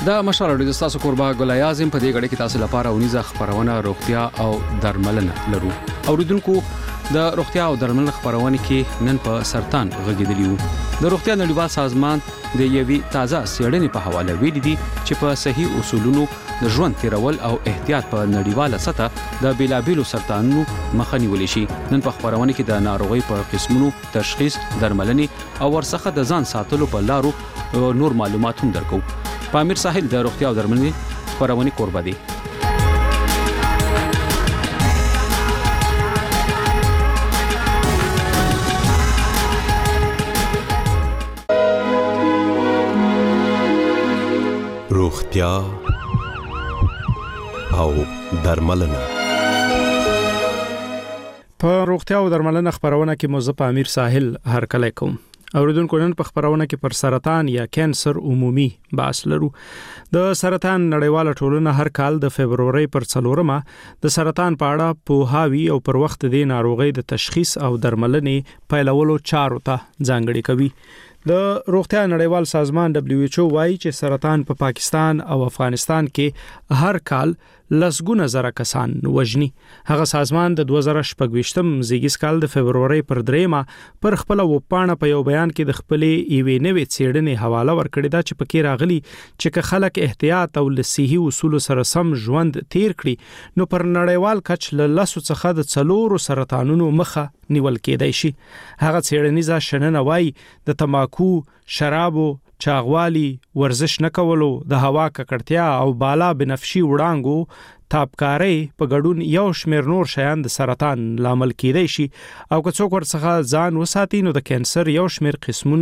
دا مشال اوري د تاسو قربا ګلای اعظم په دې غړي کې تاسو لپاره ونیزه خبرونه روغتیا او درملنه لرو. اوریدونکو د روغتیا او درملنه خبرونه کې نن په سرطان غږیدلیو. د روغتیا نړیوال سازمان د یوې تازه څېړنې په حواله ویلي دي چې په صحیح اصولونو د ژوند تیرول او احتیاط په نړیواله سطح د بیلابیلو سرطانونو مخه نیول شي. نن په خبرونه کې د ناروغي په قسمونو تشخیص، درملنې او ورڅخه د ځان ساتلو په لارو نور معلومات هم درکو. پامیر ساحل د روغتیا او درملنې خبرونه قربا دي. روغتیا او درملنه. په روغتیا او درملنه خبرونه کې موضوع پامیر ساحل هر کله کوم. اوریدونکو نن په خبرونه کې پر سرطان یا کینسر عمومي بحث لرو. د سرطان نړیواله ټولنه هر کال د فبرवरी پر 4مه د سرطان په اړه پوهاوی او پر وخت د ناروغي د تشخیص او درملنې پیلولو چارو ته ځانګړي کوي. د روغتیا نړیوال سازمان WHO وايي چې سرطان په پاکستان او افغانستان کې هر کال لسګونه زره کسان وژني. هغه سازمان د 2026م زیږیز کال د فبرवरी پر 3مه پر خپل وپاڼه په یو بیان کې د خپلې ایوې نوې څېړنې حواله ورکړې ده چې پکې راغلي چې خلک احتیاط او صحي اصول سره سم ژوند تیر کړي نو پر نړیوال کچ له لاسو څخه د 4 سرطانونو مخه نیول کېدای شي. هغه څېړنیزه شننه وايي د تماکو، شرابو، چاغوالي، ورزش نه کولو، د هوا ککړتیا او بالا بنفشي وړانګو تابکاری په ګډون یو شمېر نور شیان د سرطان لامل کېدای شي او که څوک ورڅخه ځان وساتي نو د کینسر یو شمېر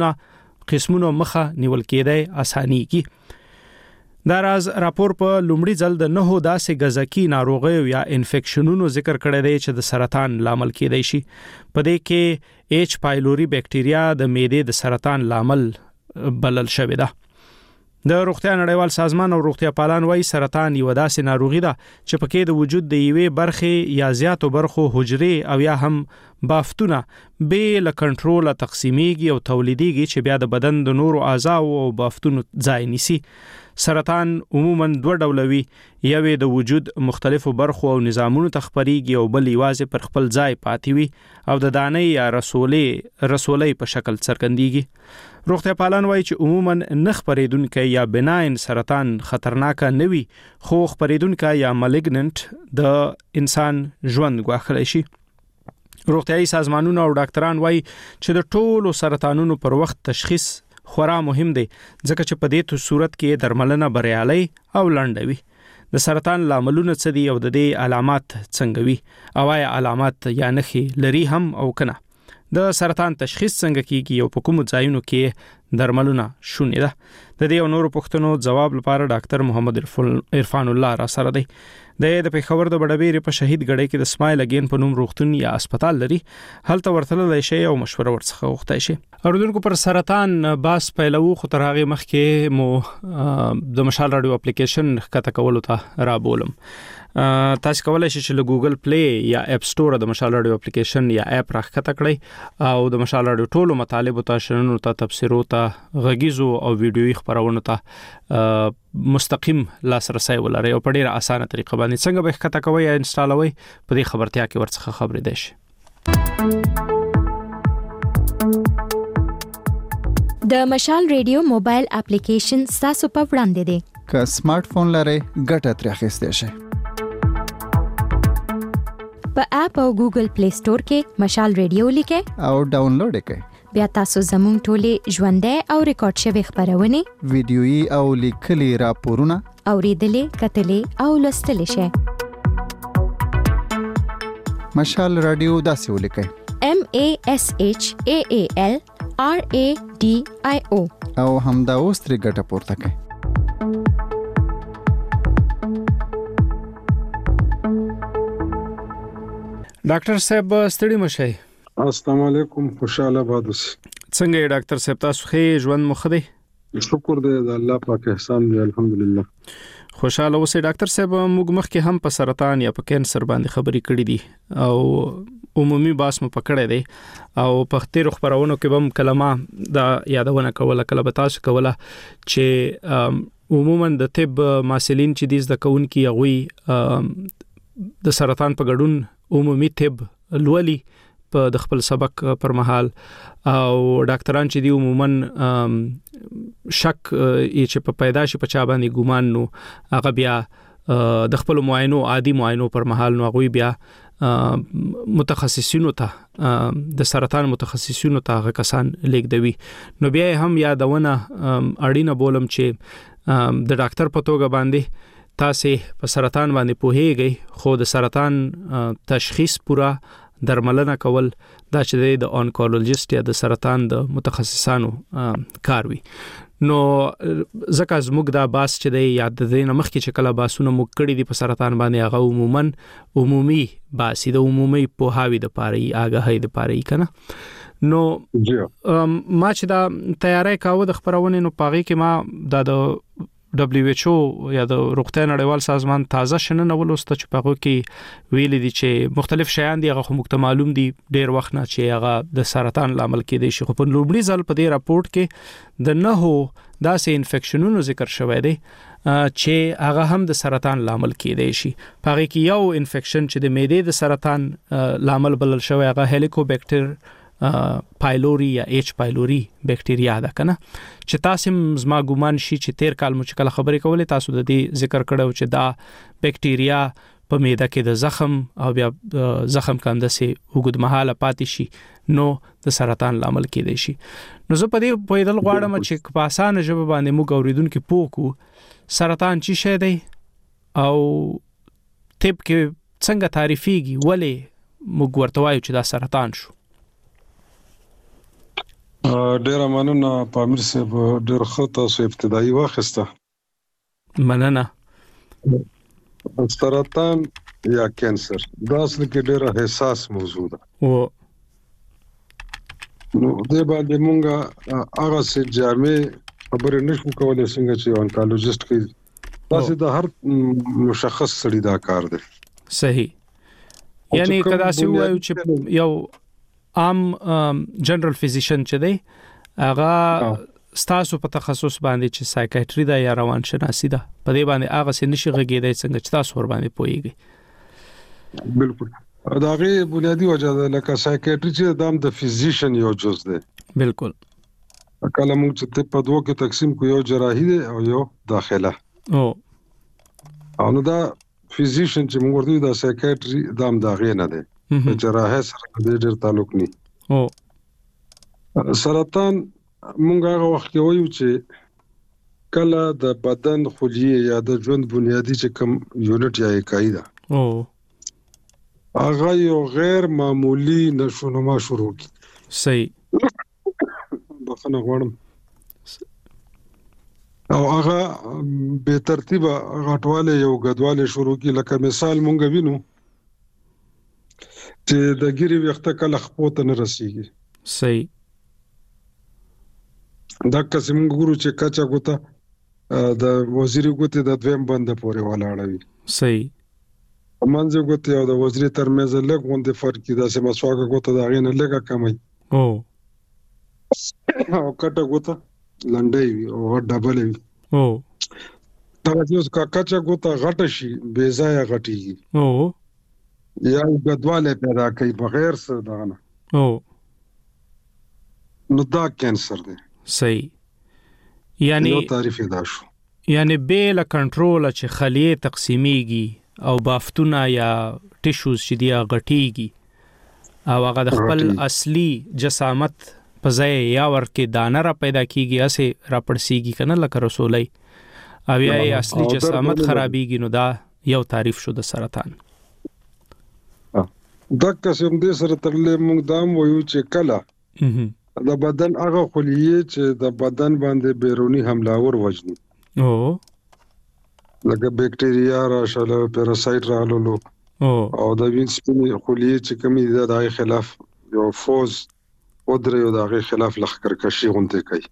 قسمونو مخه نیول کېدای اسانيږي. دا راز راپور په لومړي ځل د 9 داسې غذاکي ناروغیو یا انفیکشنونو ذکر کړی دی چې د سرطان لامل کېدای شي. په دې کې ایچ پایلوري بکټیریا د معدې د سرطان لامل بلل شوی ده. د روغتیا نړیوال سازمان او روغتیا پالان وايي سرطان یو داسې ناروغي ده چې پکې د وجود د یوې برخې یا زیاتو برخو حجرې او یا هم بافتونه به له کنټرول تقسیمیږي او تولیديږي چې بیا د بدن د نورو اعضاء او بافتونو ځای نیسي. سرطان عموما 2 ډوله وي، یوې د وجود مختلفو برخو او نظامونو ته خپريږي او بل یوازې پر خپل ځای پاتې وي او د دانې یا رسولې په شکل څرګندېږي. روغتیا پالان وايي چې عموما نه خپرېدونکي یا بناین سرطان خطرناک نه وي، خو خپرېدونکي یا مالیګننت د انسان ژوند ګواښلی شي. روغتیايي سازمانونه او ډاکټران وايي چې د ټولو سرطانونو پر وخت تشخیص خورا مهم دی ځکه چې په دې صورت کې درملنه بریالي او لنډه وي. د سرطان لاملونه څه دي او د دې علامات څنګه وي او آیا علامات یا نښې لري هم او کنه. د سرطان تشخیص څنګه کیږي او په کومو ځایونو کې درملونه شونې ده. د دې او نورو پوښتنو ځواب لپاره ډاکټر محمد عرفان الله را سره دی. د پېښور د بډبېرې په شهید ګړۍ کې د سمایل اگین په نوم روغتون یا هسپتال لري. هلته ورتللی شي او مشوره ورڅخه غوښتای شي. اوریدونکو پر سرطان باس پیلو خو تر هغه مخکې مو د مشال رادیو اپلیکیشن ښکته کولو ته را بولم. تاسو کولای شئ چې له ګوګل پلی یا اپ سٹور د مشال رادیو اپلیکیشن یا اپ راښکته کړئ او د مشال رادیو ټولو مطالب ته شننو ته تفسیرو ته غږیزو او ویډیويي خبرونو ته مستقیم لاسرسي ولري او په ډیره اسانه طریقه باندې څنګه به ښکته کوئ یا انسټالوئ په دې خبرتیا کې ورڅخه خبرې دی شي. د مشال ریډیو موبایل اپلیکیشن تاسو په وړاندې دی. که سمارټ فون لرئ ګټه ترې اخیستی شئ. په اپ او ګوګل پلی سٹور کې مشال ریډیو لیکئ او ډاونلوډ یې کړئ. بیا تاسو زموږ ټولې ژوندۍ او ریکارډ شوي خبرونه، ویډیويي او لیکلي راپورونه اوریدلې، کتلې او لوستلې شئ. مشال رادیو داسې ولیکئ: MASHAAL RADIO او همدا اوس ترې ګټه پورته کړئ. ډاکټر صاحب ستړي مشئ. السلام علیکم، خوشاله باد اوسئ. څنګه یې ډاکټر صاحب؟ تاسو ښه ژوند مو ښه دی؟ شکر دی د الله پاک احسان دی، الحمدلله. خوشاله اوسئ. ډاکټر صاحب موږ مخکې هم په سرطان یا په کینسر باندې خبرې کړې دي او عمومي باس مو پکړه دی او په تیر خبرونو کې هم کلمه دا یادونه کوله کله به تاسو کوله چې عموما د طب ماسلین چې د کونکي غوي د سرطان په ګډون عمومي طب لولي په د خپل سبق پر مهال او ډاکټران چې دی عموما شک چې په پیدایش په چا باندې ګومان نو هغه بیا د خپل معاینو عادي معاینو پر مهال نو غوي بیا متخصصینو ته د سرطان متخصصینو ته هغه کسان لیکدوي نو بیا هم یادونه اړینه بولم چې د ډاکټر په توګه باندې تاسو په سرطان باندې پوهیږئ خو د سرطان تشخیص پورا درملنه کول دا چې د اونکولوژیست یا د سرطان د متخصصانو کار وي نو زکه زموږ دا باس چې د یاد د نمخ کې چې کله باسونه مو کړی دي په سرطان باندې هغه عمومي باسي د عمومي پوهاوی د پاره آگاهی د پاره کنه نو ما چې دا تیاری کاوه د خبرونه نو پاغي کې ما د WHO یا د روغتیا نړیوال سازمان تازه شننه ولوسته چې پاغو کې ویل دي چې مختلف شیان دي هغه مخ معلوم دي ډیر وخت نه چې هغه د سرطان لامل کې دي شي خو په لومړي ځل په دې راپورټ کې د نهو داسې انفیکشنونو ذکر شوی دی چې هغه هم د سرطان لامل کې دی شي پاغي کې یو انفیکشن چې د معدې د سرطان لامل بلل شوی هغه هلیکوبیکټر پایلوري یا ایچ پایلوري بکټیریا ده کنه چې تاسو زما ګومان شي چې تیر کال مو چې کله خبرې کولې تاسو د دې ذکر کړو چې دا بکټیریا په معده کې د زخم او بیا زخم کنده سي وګد مهاله پاتې شي نو د سرطان لامل کېدای شي نو زه په دې پوهیدل غواړم چې په اسانه ژبه باندې موږ اوریدونکو پوکو سرطان چی شي دی او طب کې څنګه تعریفيږي ولې موږ ورته وایو چې دا سرطان شو ډیر مننه پامیر صاحب ډیر ښه تاسو ابتدایي واخسته مننه سرطان یا کینسر دا اصل کې ډیر حساس موضوع ده او نو د باندې مونږه هغه سي جامع خبرې نشو کولای څنګه چې اونکولوژیست کې تاسو د هر مشخص سړي دا کار دی صحیح یعنی کدا سی وایو چې یو عام جنرال فزیشن چې دی هغه ستاسو په تخصص باندې چې سایکیاتری دا یا روان شناسی ده په دې باندې هغه څه نشي غږیدای څنګه چې تاسو ور باندې پوهیږئ بالکل دا غي بنیادی وجه ده لکه سایکیاتری چې دام د فزیشن یو جز ده بالکل کله موږ چې په دوه کې تقسیم کو یو جراحي ده او یو داخله او نو دا فزیشن چې موږ ورته دا سایکیاتری دام دا غي نه ده جراحه سره ډېر تعلق نه او سرطان مونږ هغه وخت کې وایو چې کله د بدن خلیه یا د ژوند بنیادی چې کوم یونټ یا اکای ده هغه یو غیر معمولی نشونما شروع کی صحیح بخنه غواړم او هغه به ترتیب غټواله یو غدواله شروع کی لکه مثال مونږ وینو چې د ګيري وخت کله خپوت نه رسیږي صحیح دا قسم ګورو چې کچا ګوته د وزیر ګوته د دویم بند پورې ولاړوي صحیح منځ ګوته او د وزیر ترمنځ لږ غونډه فرق کی دا سم مسواګه ګوته دا غینه لږه کمای او کټه ګوته لنډي او ډبل وي دا چې کچا ګوته غټ شي بے ځای غټي یا غدواله پیدا کوي بغیر څه دغه نو دا کینسر دی صحیح یعنی یو تعریف دا شو یعنی بیل کنټرول چې خلیه تقسیمیږي او بافتونه یا ټیشوز چې دی غټیږي او هغه د خپل اصلي جسامت په ځای یا ورکه دانه را پیدا کیږي اسه را پړسیږي کنه لکه رسولای او یا اصلي جسامت خرابېږي نو دا یو تعریف شو د سرطان دا قسم دې سره ترلې موږ دام وایو چې کله د بدن هغه خلیه چې د بدن باندې بیرونی حملهور وجني لکه بکټیریا راشله پاراسایت رالو او د وینس په خلیه چې کومي د خلاف یو فوز او درې د خلاف لخرکشي غونډه کوي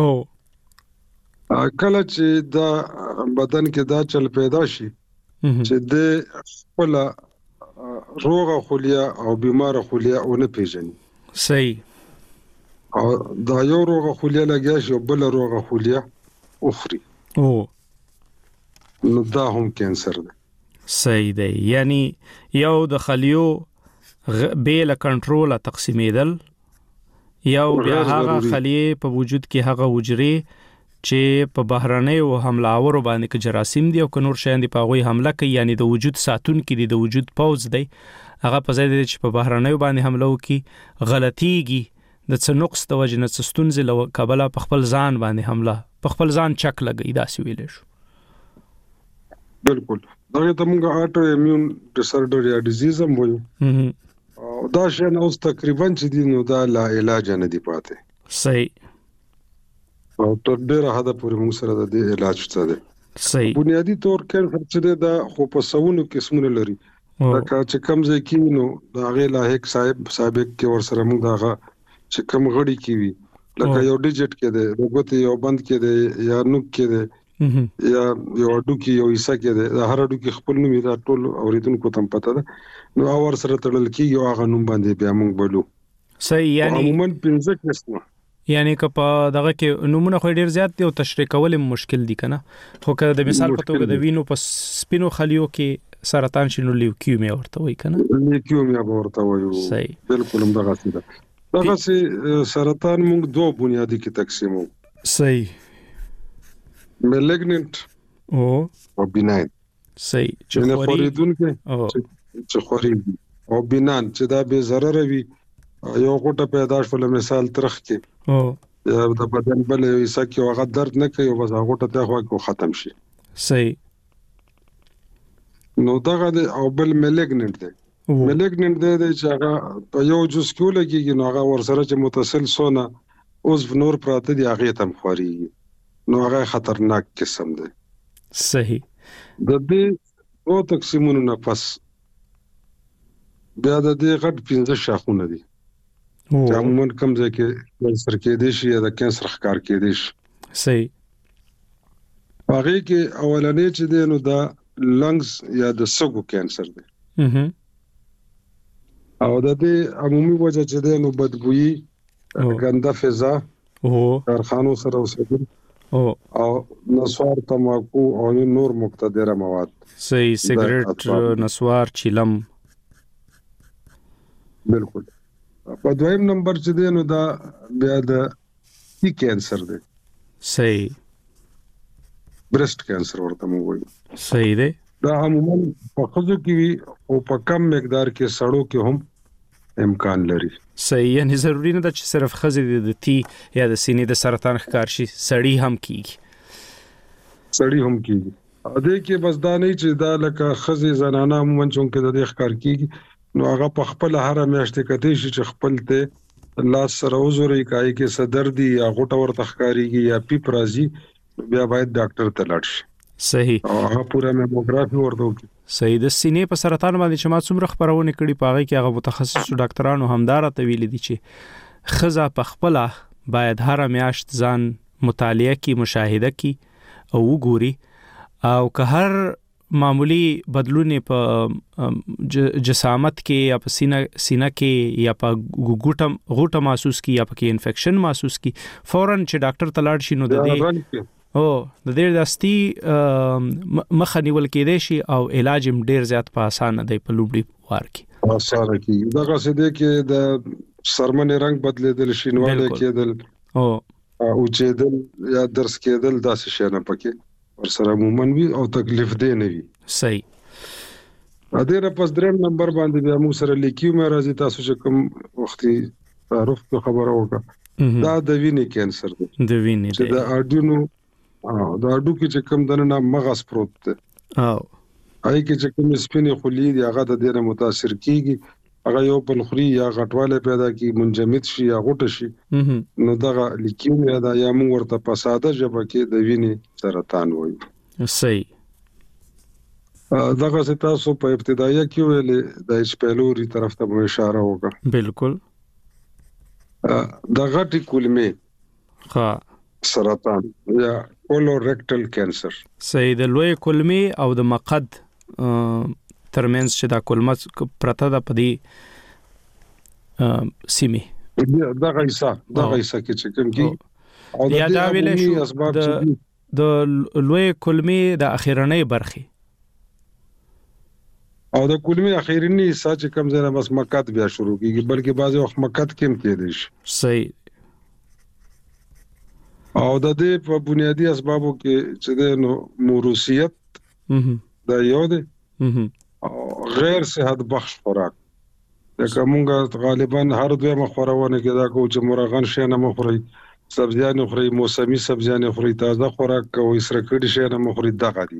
کله چې دا بدن کې دا چل پیدا شي چې د خپل روغه خولیا او بیمار خولیا او نه پیژني. صحیح. او دا یو روغه خولیا لګیا شي او بل روغه خولیا اخري نو دا هم کینسر دی. صحیح دی. یعنی یو د خلیو بیل کنټرول تقسیمیدل، یو بیا هغه خلیه په وجود کې هغه حجرې چې په بهرنۍ او حملاورو باندې کې جراثیم دي او که نور شیان دي په هغوی حمله کوي، یعنی د وجود ساتون کې دي، د وجود پوز دی، هغه په ځای دی چې په بهرنۍ باندې حمله وکړي غلطیږي د څه نقص د وجې نه څه ستونزې له کبله په خپل ځان باندې حمله، په خپل ځان چک لګوي، داسې ویلی شو. بالکل دغه ته موږ اټو ایمیون ډیسارډر یا ډیزیز هم وایو. او دا شیان اوس تقریبا چې دي نو دا لا علاج نه دی پاتې. صحیح. او تر ډیره حده پورې موږ سره د دې علاج شته دی. صحیح. بنیادی طور کینسر چې دا خو په سونو قسمونه لري. لکه چې کم ځای کې نو دا غي لاحق سابق کې ور سره موږ دا چې کم غړي کې وي، لکه یو ډیجټ کې دی، رګوت یو بند کې دی، یا نوک کې دی، یا یو اډو کې یو حصہ کې دی، دا هر اډو کې خپل نوم دا ټول اوریدونکو ته پته ده، نو اور سره تړل کېږي او هغه نوم باندې بیا موږ بولو. صحیح. یعنی عموما 15 قسمه، یعنی که په دغه کې نمونه خو ډیر زیات دي او تشریح کول مشکل دي کنه، خو که د مثال په توګه د وینو په سپینو خلیو کې سرطان شنو لیوکیمیا ورته وایي کنه، لیوکیمیا ورته وایو. صحیح. بالکل هم دغه څه ده. دغه سرطان موږ دوه بنیادی کې تقسیمو. صحیح. ملیګننت او بیناین. صحیح. چې خوري او بینان چې دا به ضرر وي، یو غوټه پیدا شول مثال ترخ کې یا د بدن بل حصہ کې هغه درد نه کوي او بس هغه غوټه ته خو ختم شي. صحیح. نو دغه او بل ملیګننت دی. ملیګننت دی چې هغه په یو جز کې لګيږي، نو هغه ورسره چې متصل سونه اوس نور پراته دي هغه تم خوري، نو هغه خطرناک قسم دی. صحیح. د دې او تقسیمونو نه پس بیا د دې غټ 15 شاخونه دي چې عموما کوم ځای کې کینسر کېدی شي یا د کینسر ښکار کېدی شي. صحیح. هغه کې اولنې چې دی نو دا لنګز یا د سږو کینسر دی. او د دې عمومي وجه چې دی نو بدبويي، ګنده فضا، کارخانو سره اوسېدل او نسوار، تماکو او نور مقتدره مواد. صحیح. سیګریټ، نسوار، چیلم. بالکل. په دویم نمبر چې دی نو دا بیا د کینسر دی. صحیح. برست کینسر ورته موږ وایو. صحیح دی. دا عموما په خځو کې وي او په کم مقدار کې سړو کې هم امکان لري. صحیح. یعنی ضروری نه ده چې صرف خځې د تی یا د سینې د سرطان ښکار شي، سړی هم کیږي. سړی هم کیږي. ا دې کې بس دا نه چې دا لکه خځې زنانه عموما چې د دې ښکار کیږي، نو هغه په خپل هر میاشت کته شي چې خپل ته لاس سره وزوري کوي کې صدر دی یا غوټه ورته ښکاریږي یا پیپ راځي، بیا باید ډاکټر ته لاړ شي. صحیح. او هغه پوره میموګرافي ورته وکړي. صحیح. د سینې په سرطان باندې چې ما څومره خبرونه کړي پاغه کې هغه متخصص ډاکټرانو همدار ته ویل دي چې خزه په خپل باید هر میاشت ځان مطالعه کی، مشاهده کی او وګوري، او که هر معمولی بدلون په جسامت کې یا په سینه کې یا په غوټه محسوس کی یا په کې انفیکشن محسوس کی، فوراً چې ډاکټر ته لاړ شي نو د دې دستي مخه نیول کېدای شي او علاج هم ډیر زیات په اسانه دی په لومړي وار کې. اسانه کی دغه څه دی کې د سرمنې رنگ بدلیدل، شینواله کېدل او چې یا درس کېدل، داسې شي نه پکې ورسره عموما وي او تکلیف دی نه وي. صحیح. ا دې را پس دریم نمبر باندې بیا موږ سره لیکیومیا راځي. تاسو چې کوم وختي تعارف په خبره وکړه، دا د وینې کینسر دی. د وینې چې د اډینو دا اډو کې چې کوم دنه مغز پروت دی، هغه کې چې کوم سپینې خلی دی هغه د دې نه متاثر کیږي، هغه یو بل خوري یا غټواله پیدا کی، منجمد شي یا غوټه شي، نو دغه لیکیومیا دا یا موږ ورته په ساده ژبه کې د وینې سرطان وایو. صحیح. دغه څه تاسو په ابتدایي کې ویلې د ایچ پیلوري طرف ته اشاره وکړه. بالکل. د غټي کولمې سرطان یا کولوریکټل کینسر. صحیح. د لوی کولمې او د مقعد ترمنځ چې دا کلمه پرته د پدی سیمه دا غیسا کې چې کوم کې او دا ویلې شو د لوی کلمې د اخیرنۍ برخه او د کلمې اخیرنۍ ساج کم زنه بس مکات بیا شروع کیږي بلکې بعضی وخت مکات کېم کېدې شي صحیح او د دې په بنیادی اسبابو کې چې د موروثیت دا یو دی غیر صحت بخش خوراک لکه مونږ غالبا هر دوه مخورونه کې دا کو چې مرغان شي نه مخوري سبزیان خوري موسمي سبزیان خوري تازه خوراک کوي سره کړي شي نه مخوري دغه دي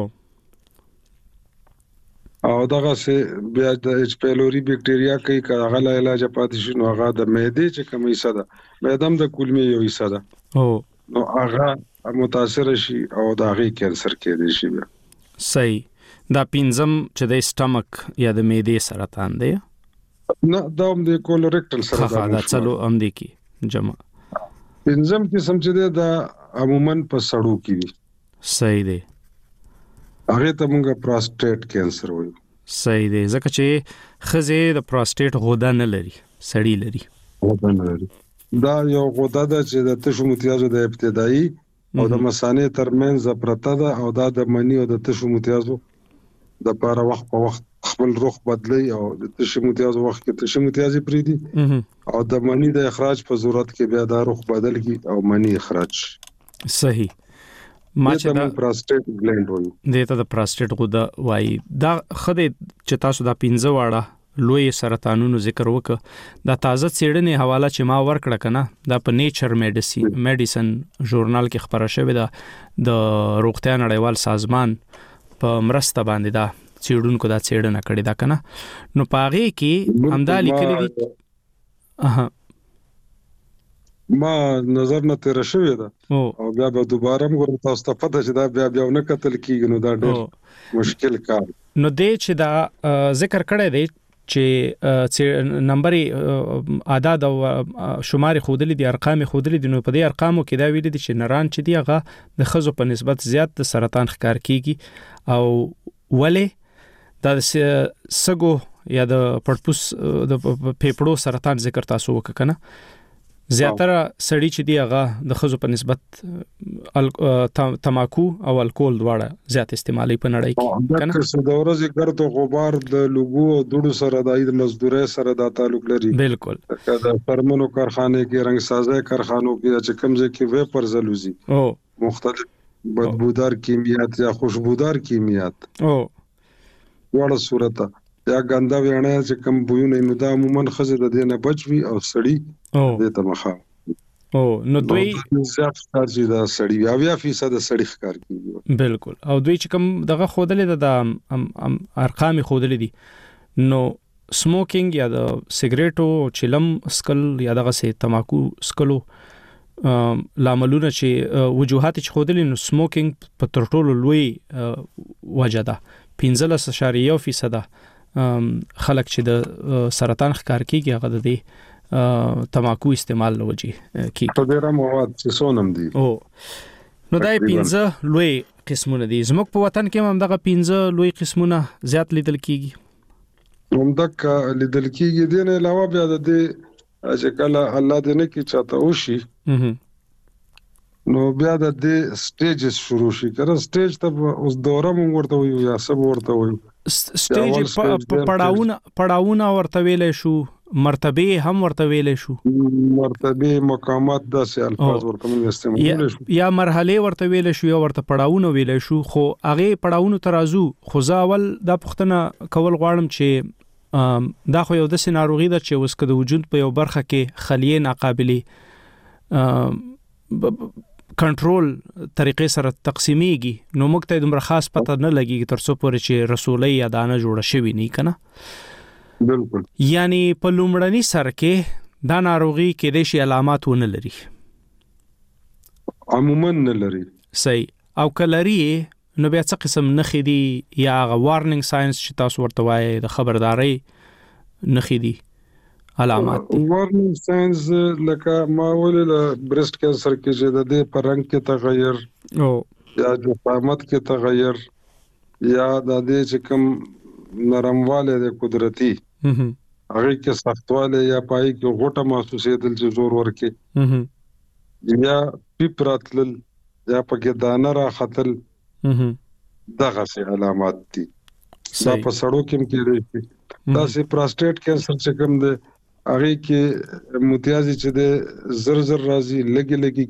او دغه سه بیا د اچ پیلوري بکټریا کوي کاغه علاج پاتې شي نو هغه د معدې چې کومې صدا معدم د کولمې یو حصہ ده نو هغه متاثر شي او د هغه کینسر کېدې شي بیا صحیح دا پینځم چې د سټمک یا د معدې سرطان دی نه دا هم د کولریکټل سرطان دا څلو هم دي کی جمع پینځم قسم چې دا عموما په سړو کې وي صحیح دی هغه ته موږ پروستات کینسر وایو صحیح دی ځکه چې خزه د پروستات غوډه نه لري سړی لري دا یو غوډه ده چې د تشو متیازو د ابتدایي او د مثانې ترمنځ پرته ده او دا د منی او د تشو متیازو د لپاره وخت په وخت خپل رخ بدلی او د تشو متیازو وخت کې تشو متیازي پریدي او د منی د اخراج په صورت کې بیا دا رخ بدل کی او منی اخراج صحیح ما چې دا پروستات ګلند وایي دته د پروستات غوډه وایي دا خدای چې تاسو دا 15 واړه لوی سرطانونو ذکر وکړه دا تازه څېړنې حواله چې ما ورکړه کنه دا په نیچر میډیسن ژورنال کې خبره شوې ده د روغتیا نړیوال سازمان په مرسته باندې دا څېړونکو دا څېړنه کړې ده کنه نو پاغه کې همدا لیکلي دي ما نظر نه تیر شوې ده او بیا به دوباره موږ تاسو ته پته چې دا بیا نه قتل کیږي نو دا ډېر مشکل کار نو دې چې دا ذکر کړی دی چې نمبر اعداد او شمار خودلی دي ارقام خودلی دي نو په دې ارقامو کې دا ویل دي چې نران چې دی هغه د خزو په نسبت زیات د سرطان ښکار کیږي او ولې دا سګو یا د پړپوس د پیپړو سرطان ذکر تاسو وکړه زیاتره سړی چې دی هغه د خزو په نسبت تماکو او الکول دواړه زیات استعمالي په نړۍ کې کنه د ورځې ګرد او غبار د لوګو او دوړو سره د مزدوري سره د تعلق لري بالکل د فرمنو کارخانه کې رنگ سازي کارخانو کې چې کمزې کې ویپر زلوزي مختلف بدبودار کیمیات یا خوشبودار کیمیات وړه صورت یا ګنده ویانه چې کم بوونه نو دا عموما خزه د دینه بچوي او سړی د تمخه نو دوی زیات ښکاري دا سړی 20% د سړی ښکار کیږي بالکل او دوی چې کم دغه خودلې د ارقام خودلې دي نو سموکینګ یا د سیګریټو چلم سکل یا دغه سه تماکو سکلو لاملونه چې وجوهات چې خودلې نو سموکینګ په ترټولو لوی وجه ده 15.1% خلک چې د سرطان ښکار کیږي هغه د تماکو استعمال لوجي کیږي په ډیره مواد چې سونم دي نو دای 15 لوی قسمونه دي زموږ په وطن کې هم دغه 15 لوی قسمونه زیات لیدل کیږي همدغه لیدل کیږي د نه علاوه بیا د چې کله الله دې نه کی چاته وشي نو بیا د سټیجز شروع شي کړه سټیج ته اوس دوره مونږ ورته ویو یا سب ورته ویو سټیج پړاوونه ورته ویلې شو مرتبه هم ورته ویلې شو مرتبه مقامات داسې الفاظ ورته مونږ استعمال شو یا مرحله ورته ویلې شو یا ورته پړاوونه ویلې شو خو هغه پړاوونه ترازو خو ځاول د پښتنه کول غواړم چې دا خو یو د سيناروغي ده چې وسکه د وجود په یو برخه کې خلیه ناقابلی کنټرول طریقې سره تقسیمیږي نو موږ ته دومره خاص پته نه لګي تر څو پورې چې رسولي یا دانه جوړه شوی نه کنه بالکل یعنی په لومړني سر کې دا ناروغي کې د شي علامات ونه لري عموما نه لري صحیح او کلري نو بیا څه قسم نخې دي یا وارنینګ ساينس چې تاسو ورته وایي د خبرداري نخې دي علامات دي وارنینګ ساينس لکه ما ولې برست کینسر کې چې د دې پرنګ کې تغیر او یا د قامت کې تغیر یا د دې چې کوم نرمواله د قدرتي هغه کې سختواله یا پای کې غوټه محسوسېدل چې زور ورکي یا پیپراتل یا پکې دانه را خطل دغه سي علامات دي دا په سړو کې کېږي دا سي پروستات کینسر چې کوم ده هغه کې متیازي چې ده زر راځي لګي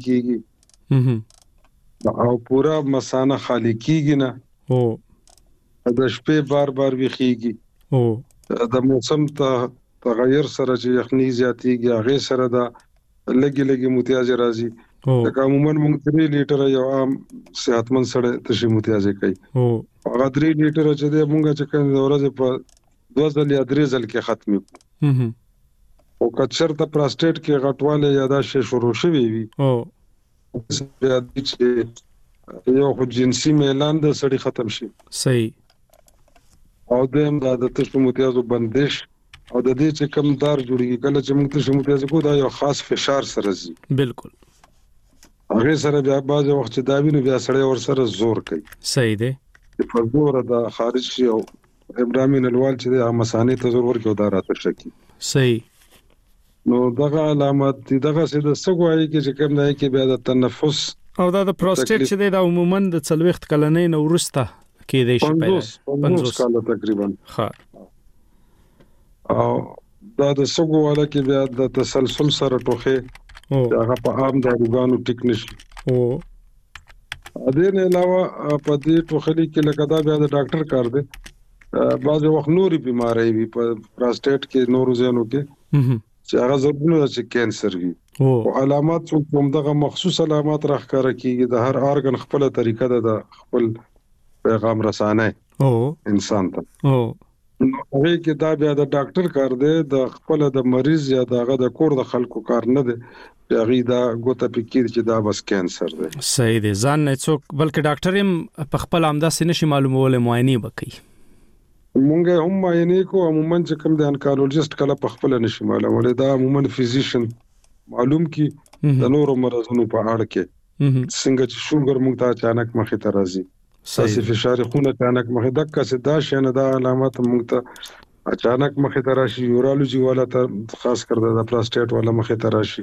کېږي او پورا مسانه خالی کېږي نه د شپې بار ویخيږي د موسم ته تغیر سره چې یخني زیاتېږي هغه سره دا لګي متیازي راځي دا عموما موږ 3 لیټر یو عام صحتمند سره تشي متیازي کوي هغه 3 لیټر چې د موږ چې کوم ورځ په 2 ځل یا 3 ځل کې ختمي او کچر د پروستات کې غټواله یا دا شی شروع شوی وي بیا چې یو خو جنسي میلان د سړی ختم شي صحیح او د تشو متیازو بندش او د دې چې کم دار جوړیږي کله چې موږ تشو متیازو کو دا یو خاص فشار سره زی بالکل هغه سره بیا باز وخت چې دا ویني بیا سړی ور سره زور کوي صحیح دی په زور د خارج شي او ابراهيم الوال چې د مسانې ته زور ورکو دا راته شکی صحیح نو دغه علامات دي دغه څه د سګوایي کې چې کوم نه کې بیا د تنفس او دا د پروستات چې د عموما د 40 کلنې نو ورسته کې دی شي 50 کال تقریبا ها او دا د سګواله کې بیا د تسلسل سره ټوخه هغه په عام داروګانو ټیکنیش او ا دې نه علاوه په دې ټوخلي کې لکه دا بیا د ډاکټر کار دی بعض وخت نوري بيمارۍ وي په پروستات کې نورو ځینو کې چې هغه زبونه چې کینسر وي او علامات کوم دغه مخصوص علامات راخاره کیږي د هر ارګن خپل طریقه ده د خپل پیغام رسانه او انسان ته او هغه کې دا بیا د ډاکټر کار دی د خپل د مریض یا دغه د کور د خلکو کار نه دی هغه دا ګوته فکر چې دا بس کینسر دی صحیح دی ځان نه څوک بلکې ډاکټر هم په خپل عمده سینې معلوموله معاینه وکړي مونږه هم معاینه کو عموما چې کوم د انکارولوجیست کله په خپل نشي معلومه دا عموما فزیشن معلوم کی د نورو مرزونو په اړه کې څنګه چې شوګر مونږ ته اچانک مخې ته راځي ساسي فشار خون اچانک مخې دک څه دا شنه دا علامات مونږ ته اچانک مخې ته راشي یورولوژي والا ته خاص کر د پروستات والا مخې ته راشي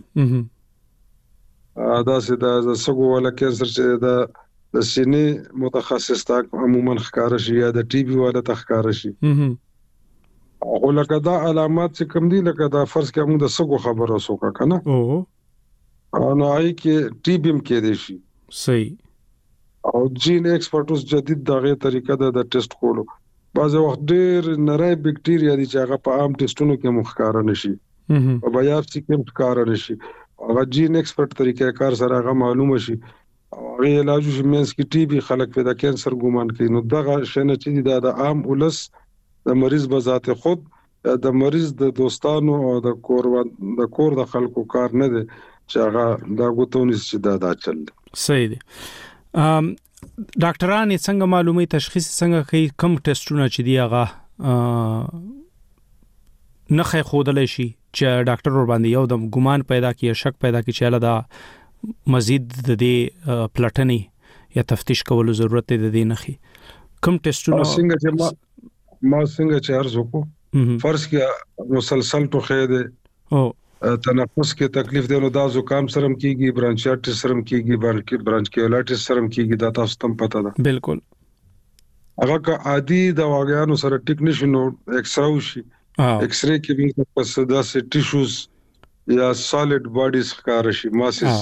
دا سه دا سګو والا کینسر چې دا د سینې متخصص تا عموما ښکار شي یا د ټي بي والا تخکار شي او لکه دا علامات چې کوم دي لکه دا فرض کې موږ د سګو خبرو وسوکا کنه او نو آی کې ټي بي هم کې دي شي صحیح او جین ایکسپرټوس جدید دغه طریقه د ټیسټ کولو بعض وخت ډېر نری بکټیریا دي چې هغه په عام ټیسټونو کې مخکار نشي او بایاپسي کې مخکار نشي هغه جین ایکسپرټ طریقې کار سره هغه معلومه شي او علاج چې مینس کې ټي بي خلک په د کینسر ګومان کوي نو دغه شنه چې د عام ولس د مریض بذات خود د مریض د دوستانو او د کور د خلکو کار نه دی چې هغه دا غوتونی چې دا چل صحیح دی ډاکټران څنګه معلومي تشخیص څنګه کوي کوم ټیسټونه چې دی هغه نه خې خودلې شي چې ډاکټر ور باندې یو د ګومان پیدا کیه شک پیدا کی چې دا مزید د دې پلاتنی یا تفتیش کولو ضرورت دی د دې نخي کوم ټیسټونه څنګه چې ما څنګه چې ارزو کو فرض کې مسلسل ټوخه دی او تنفس کې تکلیف دی نو دا زکام سره کیږي برانچایټس سره کیږي برانچکیولایټس سره کیږي دا تاسو ته پته ده بالکل هغه کا عادي دواګانو سره ټیکنیشن ایکس راو شي ایکس ری کې موږ پس دا سه ټیشوز یا سالډ باډیز ښکار شي ماسس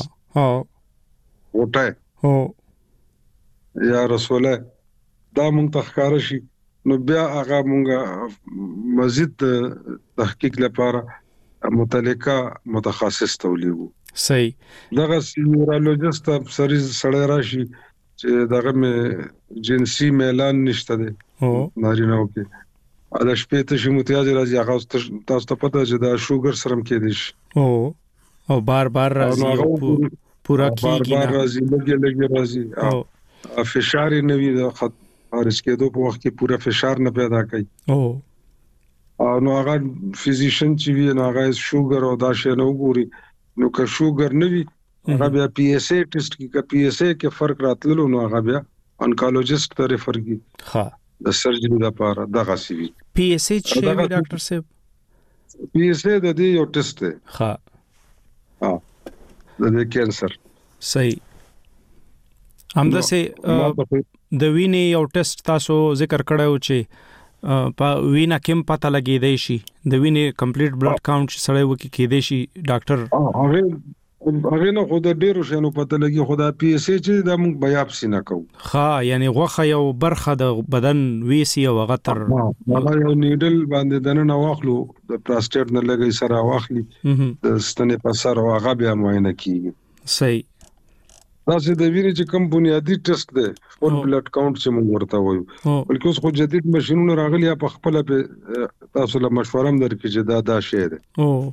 وټه یا رسوله دا موږ ته ښکار شي نو بیا هغه موږ مزید تحقیق لپاره متعلقه متخصص تولیو صحیح دغه نیورولوژیست سریز سړی راشي چې دغه مې جنسي میلان نشته دی نارینه او کې دا شپې ته شي متیازي راځي هغه تاسو ته پته چې دا شوګر سره کې دي او بار راځي پورا کیږي بار راځي لګي راځي او فشار نه وي د خارج کېدو په وخت کې پورا فشار نه پیدا کوي او نو هغه فزیشن چې وی نو هغه شوګر او دا شی نو ګوري نو که شوګر نه وي هغه بیا پی ایس ای ټیسټ کې پی ایس ای کې فرق راتللو نو هغه بیا انکالوجیست ته ریفر کی ها د سرجری لپاره دغه سی وي. پی اس ایچ شی ډاکټر صاحب؟ پی اس ای د دې یو ټیسټ دی. ها د کینسر. صحیح. همداسې د وینې یو ټیسټ تاسو ذکر کړو چې په وینا کې پته لګیدای شي د وینې کمپلیټ بلډ کاونټ سره وکی کېدای شي ډاکټر. هغه نه خو د ډیرو شنو پته لګي خدا پی اس ای چې د موږ بیاپسی نه کوو. ها یعنی غوخه یو برخه د بدن ویسی او غتر هغه یو نیډل باندې دنه واخلو د پراسټیټ نه لګي سره واخلي د ستنې په سر او هغه بیا معاینه کیږي. صحیح. دا چې د وینې چې کوم بنیادی ټیسټ دی فول بلډ کاونټ چې موږ ورته وایو، بلکې اوس خو جدید ماشينونه راغلي په خپل تاسو له مشوره هم درکې چې دا شی دی.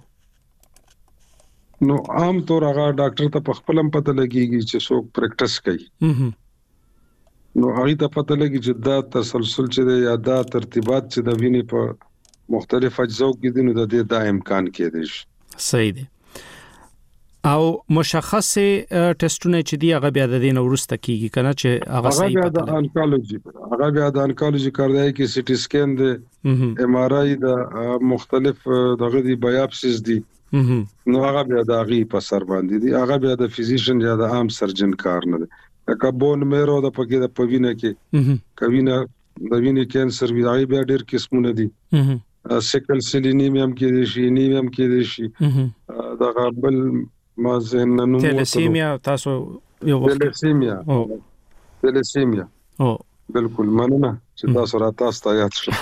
نو عام طور هغه ډاکټر ته په خپل هم پته لګيږي چې څوک پریکټس کوي. نو هغه ته پته لګي چې دا تسلسل چې دی یا دا ترتیبات چې د وینې په مختلف اجزاو کې دي نو د دې دا امکان کېدای شي. صحیح دی. او مشخص ټیسټونه چې دی هغه بیا د دې نورسته کیږي کنه چې هغه صحیح پته لګي. هغه بیا د انکالوجي کاردای کې سي ټي سکین دی، ام ار آی د مختلف دغه دی بایوپسیز دي. نو هغه بیا د هغه په سر باندې دي، هغه بیا د فزیشن یا د عام سرجن کار نه دی. لکه بون میرو د پکې د پوینه کې کوینه د وینې کینسر وی هغه بیا ډېر قسمونه دي. سیکل سیل انیمیم کې دي شي، انیمیم کې دي شي، د غبل مازننو تلسیمیا تاسو یو وخت تلسیمیا بالکل مننه چې تاسو را تاسو یاد شو.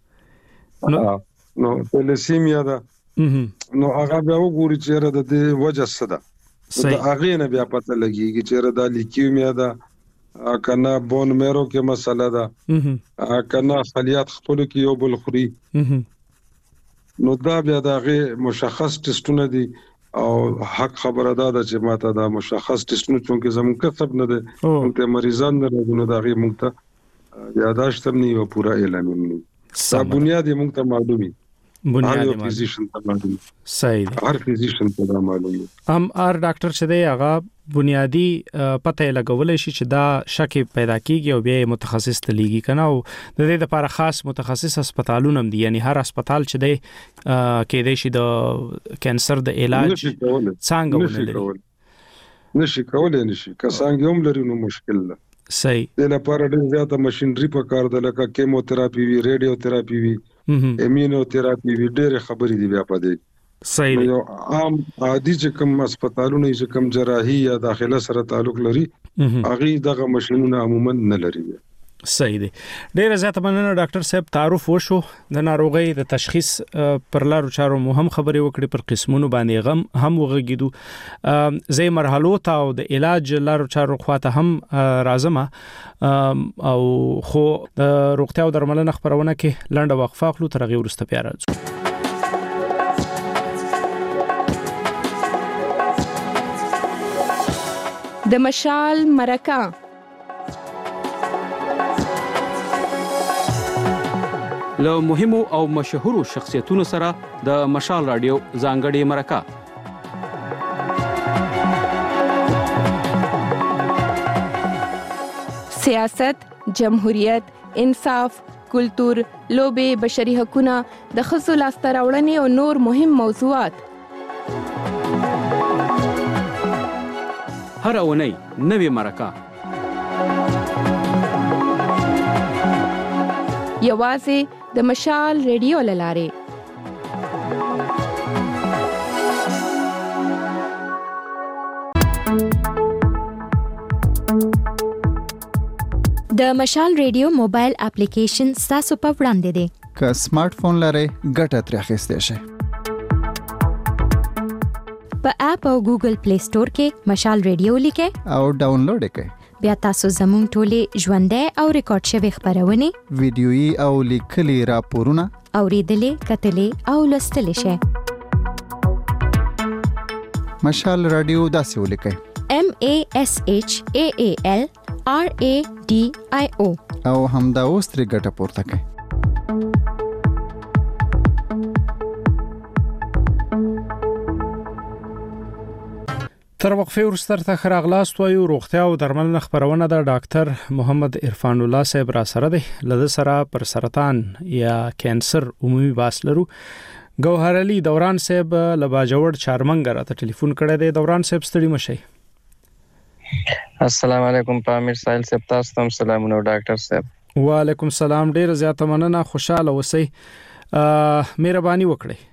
نو تلسیمیا دا نو هغه بیا وګوري چې را د وجه څه ده. د هغه نه بیا پته لګيږي چې را د لیکیمیا ده کنه بون میرو کې مسله ده کنه خلیات خپل کې یو بل خوري. نو دا بیا د هغه مشخص ټیسټونه دي او حق خبره ده چې ماته دا مشخص ټیسټونه چې زموږ کسب نه ده ته مریضان نه راغونو دا غي موږ ته یاداشت هم نه پورا اعلان نه دا بنیادی موږ ته معلومي بنیادی فزیشن ته معلومي. صحیح. هر فزیشن ته معلومي هم ار ډاکټر چې دی هغه بنیادی پته لګولای شي چې دا شک پیدا کیږي او بیا متخصص ته لیږي کنه او د دې لپاره خاص متخصص هسپتالونه هم دي. یعنی هر هسپتال چې دی کېدای شي د کانسر د علاج څنګه ونلري نشي کولای که څنګه هم لري نو مشکل ده. صحیح. د لپاره ډېر زیاته ماشينري په کار ده لکه کیموتراپي وی، ریډیو تراپي وی، ایمینو تراپي وی، ډېر خبرې دي بیا پدې. صحیح. یو عام عادي چې کوم هسپتالونه چې کوم جراحي یا داخله سره تعلق لري هغه دغه ماشينونه عموما نه لري. صحیح دی. ډیره زیاته مننه ډاکټر صاحب، تعارف وشو د ناروغي د تشخیص پر لارو چارو مو هم خبرې وکړې، پر قسمونو باندې هم وغږیدو، زې مرحلو ته او د علاج لارو چارو خواته هم راځم او خو د روغتیا او درملنه خبرونه کې لنډه وقفه اخلو، تر هغه وروسته بیا راځو. د مشال مرکه له مهمو او مشهورو شخصیتونو سره د مشال رادیو ځانګړې مرکه. سیاست، جمهوریت، انصاف، کلتور، لوبې، بشري حقوقونه، د ښځو لاسته راوړنې او نور مهم موضوعات. هر اونۍ نوې مرکه. یوازې د مشال ریډیو لاره. د مشال ریډیو موبایل اپلیکیشن تاسو په وړاندې دی. که سمارټ فون لرئ ګټه ترې اخیستئ شئ. په اپ او ګوګل پلی سٹور کې مشال ریډیو لیکئ او ډاونلوډ کړئ. بیا تاسو زموږ ټولې ژوندۍ او ریکارډ شوی خبرونه، ویډیويي او لیکلي راپورونه اوریدلې، کتلې او لوستلې شئ. مشال رادیو داسې ولیکئ: MASHAALRADIO او همدا اوس ترې ګټه پورته کړئ. تر وقفه ورستر ته راغلاست وایو روغتیا او درملنه خبرونه د ډاکټر محمد عرفان الله صاحب را سره دی لده سره پر سرطان یا کینسر عمومي باس لرو. ګوهر علي دوران صاحب لباجوړ چارمنګ راته ټلیفون کړی دی. دوران صاحب ستړي مشي. السلام علیکم پامیر سایل صاحب، تاسو ته سلامونه ډاکټر صاحب. وعلیکم السلام، ډیر زیاته مننه، خوشاله اوسئ، مهرباني وکړئ.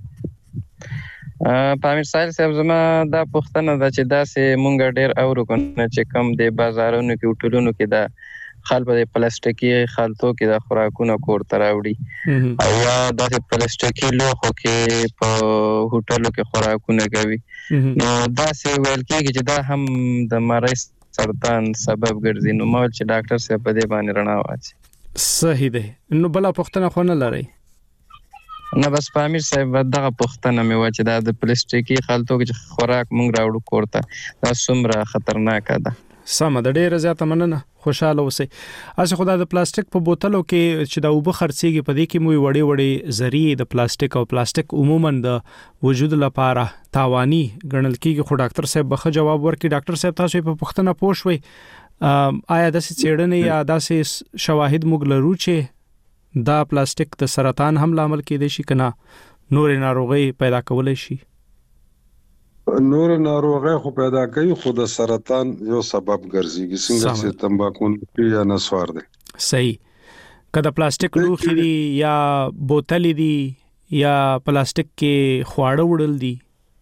پامیر سایل صاحب زما دا پوښتنه ده چې دا سه مونږ ډیر اورو کنه چې کم د بازارونو کې هوټلونو کې دا خلک د پلاستیکي خلطو کې د خوراکونو کور تراوړي او یا د پلاستیکي لوخو کې په هوټلو کې خوراکونه کوي، نو دا سه ویل کېږي چې دا هم د مرض سرطان سبب ګرځي. نو مول چې ډاکټر صاحب په دې باندې رڼا واچي. صحیح ده. نو بل پوښتنه خو نه لري؟ نه بس پامیر صاحب دغه پوښتنه مې و چې د پلاستیکي خلطو کې خوراک مونږ راوړو کورته دا څومره خطرناک ده. سم ده، ډیره زیاته مننه، خوشاله اوسئ. اسه خدای د پلاستیک په بوتلو کې چې دا اوبه خرڅيږي په دې کې مو وړي وړي ذریعہ د پلاستیک او پلاستیک عموما د وجود لپاره تاواني ګڼل کېږي، خو ډاکټر صاحب به جواب ورکړي. ډاکټر صاحب تاسو په پوښتنه پوښوي آیا د څېړنې یا د شواهد موږ لرو چې دا پلاستیک د سرطان هم لامل کېدای شي کنه نور ناروغي پیدا کولای شي؟ نور ناروغي خو پیدا کوي، خو د سرطان یو سبب ګرځي څنګه چې تمباکو یا نسوار دي. صحیح. کله پلاستیک لوخي دي یا بوتل دي یا پلاستیک کې خواړه وړل دي،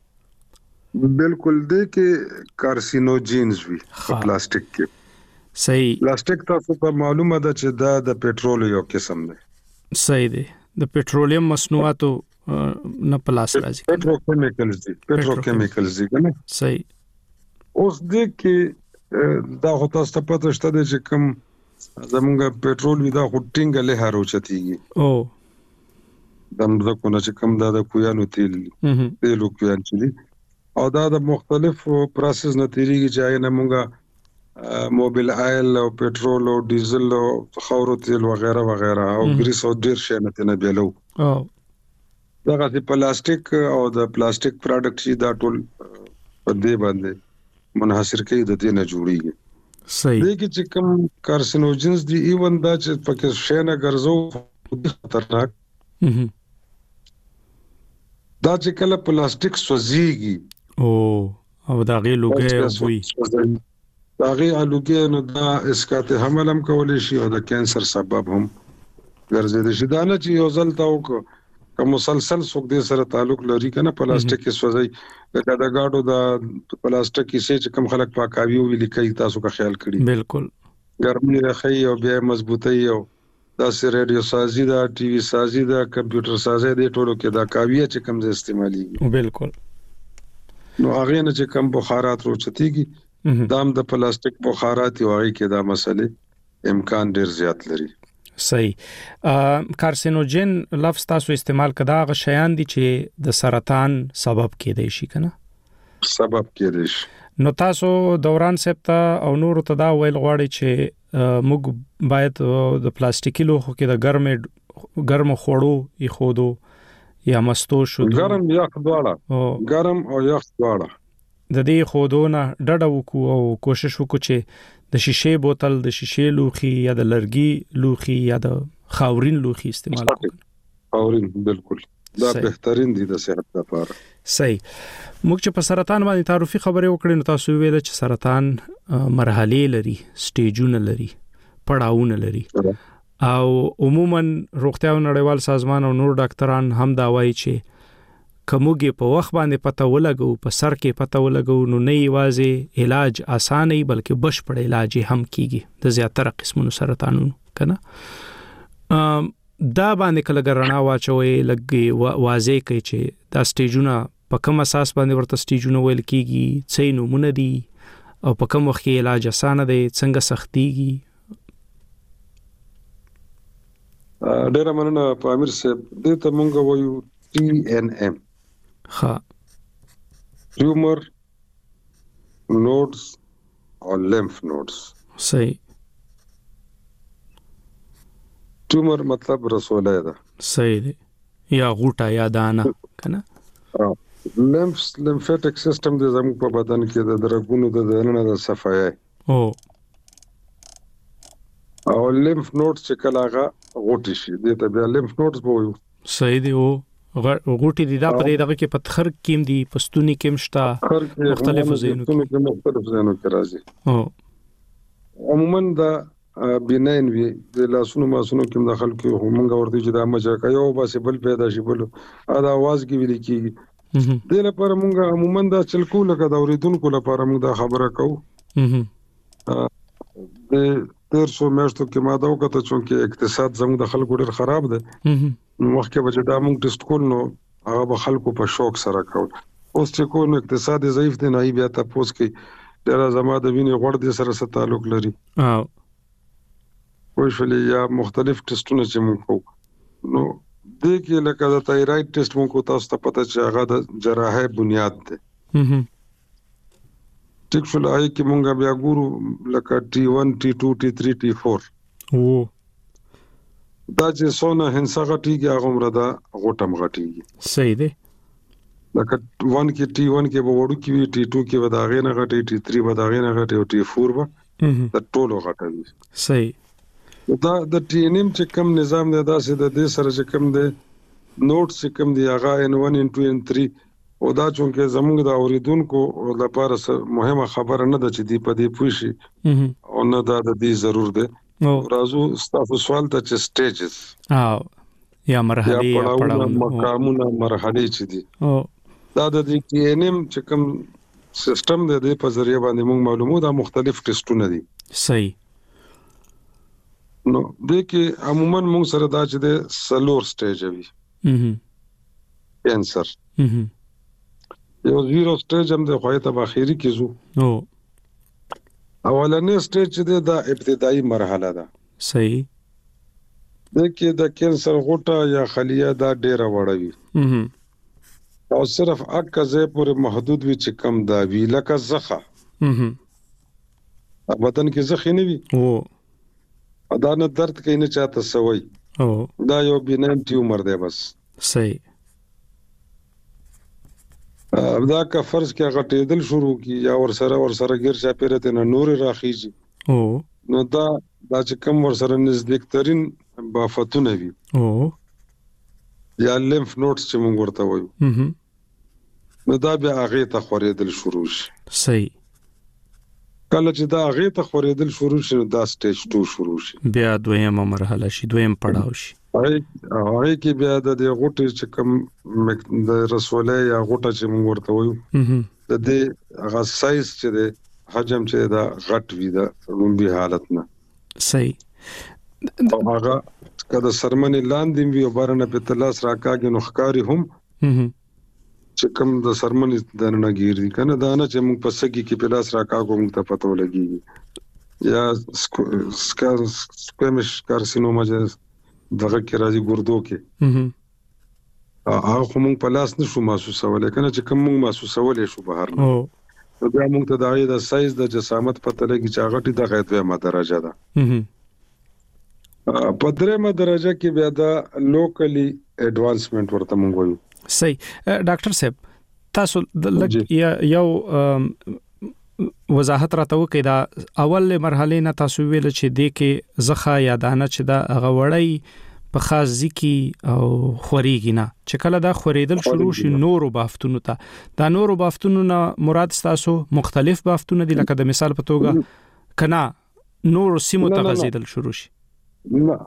بالکل دي کې کارسینوجینز وي په پلاستیک کې. صحیح. پلاستیک تاسو ته معلومه ده چې دا د پېټرول یو قسم دی. صحیح دی. د پېټرولیم مصنوعاتو نه پلاس راځي، پېټروکیمیکلز دي کنه. صحیح. اوس دې کې دا خو تاسو ته پته شته چې کوم زمونږ پېټرول وی دا هټینګ له هارو چتیږي او دمر کو نه چې کوم دا د کویانو تیلو کویان چي او دا د مختلف پروسس نه تیریږي چې نه مونږه موبایل آیل او پېټرول او ډیزل او خاورو تیل وغیرہ وغیرہ او ګریس او ډیر شي نه بیلو. دا د پلاستیک او د پلاستیک پروډکټ چې دا ټول په دې باندې منحصر کوي، د دې نه جوړیږي. صحیح. دې کې چې کوم کارسینوجنز دي ایون دا چې پکې شي نه ګرځو خطرناک دا چې کله پلاستیک سوځيږي او دا غي لوګي وي دا غي الوګي نو دا اسکات حمل هم کولای شي او د کینسر سبب هم ګرځي شي. دا نه چې یو ځل تاو کوم مسلسل څوک دې سره تعلق لري کنه پلاستیک کې سوځي لکه دا گاډو دا پلاستیک کې چې کوم خلک پاکاوي وی لیکي تاسو کا خیال کړی. بالکل. ګرمي راخي او بیا مضبوطي او دا سي رادیو سازي دا ټي وي سازي دا کمپیوټر سازي دې ټولو کې دا کاویه چې کوم ځای استعمالي. بالکل. نو هغه نه چې کوم بخارات روچتيږي دام د پلاستیک بخارات یو هغه کې دا مسئله امکان ډیر زیات لري. صحیح. کارسینوجن لفظ تاسو استعمال کدا غ شیان دي چې د سرطان سبب کېدای شي کنه سبب کېدای شي. نو تاسو دوران صاحب ته او نور ته دا ویل غواړي چې موږ باید د پلاستیکي لوخو کې د ګرم خوړو یخودو یا مستو شو ګرم یخ دواړه ګرم او یخ دواړه د دې خودونه ډډه وکړو او کوشش وکړو چې د شیشې بوتل، د شیشې لوخي یا د لرګي لوخي یا د خاورین لوخي استعمال وکړو. خاورین بالکل دا بهترین دي د صحت لپاره. صحیح. موږ چې په سرطان باندې تعارفي خبرې وکړې نو تاسو ویل چې سرطان مرحله لري، سټیجونه لري، پړاوونه لري او عموما روغتیا نړیوال سازمان او نور ډاکټران هم دا وایي چې کومګي په وخت باندې پته ولګو، په سر کې پته ولګو نو نه یوازې علاج اسانه ای بلکې بشپړ علاج هم کیږي د زیاتره قسمونو سرطانونو کنه. دا باندې کله ګرنا واچوي لګي واضح کوي چې دا سټیجونه په کوم اساس باندې ورته سټیجونه ویل کیږي، څه نمونه دي او په کوم وخت کې علاج اسانه دی، څنګه سختيږي. ډېر مننه پامیر صاحب. دې ته مونږ وایو TNM. tumor nodes or lymph nodes. صحیح. tumor مطلب رسوله ده. صحیح دی. یا غوټه یا دانه کنه. لیمفیټک سیستم د زموږ په بدن کې د رګونو د دننه د صفایي او لیمف نوډز چې کله هغه غوټي شي د ته بیا لیمف نوډز وایو. صحیح دی. او غوټي دي دا په دغه کې پتخر کېم دي پستونی کې مشتا مختلفو ځایونو کې راځي. عموما دا بناین وی د لاسونو ماسونو کې داخل کې همغه ورته چې دا مجا کوي او بس بل پیدا شي بل دا आवाज کې ویل کیږي. د لپاره موږ عموما دا چلکو لکه دا اوریدونکو لپاره موږ دا خبره کوو. د 1300 میاشتو کې ما دا وکړه چې اقتصاد زموږ د خلکو ډېر خراب دی. مخکې به دا موږ ټیسټ کول نو هغه به خلکو په شوق سره کول. اوس چې کوم اقتصاد ضعیف دی نه بیا تاسو کې ډېر زما د وینې غوړ دي سره تعلق لري. وښولې یا مختلف ټیسټونه چې موږ کوو نو د کې لکه د تایراید ټیسټ موږ تاسو ته پته چې هغه د جراحي بنیاد دی. ټیک شو لای کې مونږ بیا ګورو لکه T1 T2 T3 T4 دا چې سونه هنسا غټیږي هغه مردا غټم غټیږي. صحیح دی. لکه 1 کې T1 کې به وړو کې T2 کې به دا غینه غټي T3 به دا غینه غټي او T4 به د ټولو غټوي. صحیح. دا د TNM چې کوم نظام دی دا سه د دې سره چې کوم دی نوټ چې کوم دی هغه N1 N2 N3 او دا چونکه زموږ د اوریدونکو لپاره مهمه خبره نه ده چې دی په دې پوښي او نه دا د دې ضرور ده. راځو تاسو سوال ته چې سټیجز یا مرحله یا پړاوونه مقامونه مرحله چې دي دا د TNM چې کوم سیستم د په ذریعہ باندې موږ معلومو دا مختلف ټیسټونه دي. صحیح. نو د کې عموما موږ سره دا چې د سلور سټیج وي کینسر یو زیرو سټیج هم د خوای ته اخیری کیزو. اولنې سټیج چې دا ابتدایي مرحله ده. صحیح. د کې د کینسر غوټه یا خلیه دا ډیره وړوي او صرف اکه پورې محدود وي چې کم دا وی لکه زخه بدن کې زخه نه وي دا نه درد کوي نه چاته سوي دا یو بناین ټیومر دی بس. صحیح. دا که فرض کې غټېدل شروع کی یا ورسره غیر چا پیرته نه نور راخیږي نو دا چې کوم ورسره نزدیک ترين بافتونه وي یا لیمف نوډز چې موږ ورته وایو نو دا بیا هغه ته خورېدل شروع شي. صحیح. کله چې دا هغه ته خورېدل شروع شي دا سټیج 2 شروع شي. بیا دویمه مرحله شي دویم پړاو شي. هغه کې بیا د غوټې چې کوم د رسولې یا غوټه چې موږ ورته وایو د دې هغه سایز چې د حجم چې دا غټ وي دا لومبي حالت نه. صحیح. هغه کله سرمنې لاندې وي او بارنه په تلاس راکاږي نو ښکاری هم چې کوم د سرمنې د نه ګیري کنه دا نه چې موږ په سګي کې په لاس راکاږو موږ ته پته ولګي یا سکویمش کارسینوما دغه کې راځي ګردو کې هغه موږ په لاس نشو محسوسولای کنه چې کوم موږ محسوسولای شو بهر نه بیا موږ ته د سایز د جسامت پته لګي چې هغه د غیدویمه درجه ده. په درېمه درجه کې بیا دا لوکلی اډوانسمنت ورته موږ وایو. صحیح. ډاکټر صاحب تاسو یو وضاحت راته وکړئ دا اول مرحله نه تاسو ویل چې د کې زخه یا دانه چې دا غوړی په خاص ځکه او خوريږي نه چې کله دا خورېدل شروع شي نورو بافتونو ته دا نورو بافتونو نه مراد تاسو مختلف بافتونه دي لکه د مثال په توګه کنا نورو سیمو ته غزیدل شروع شي. نه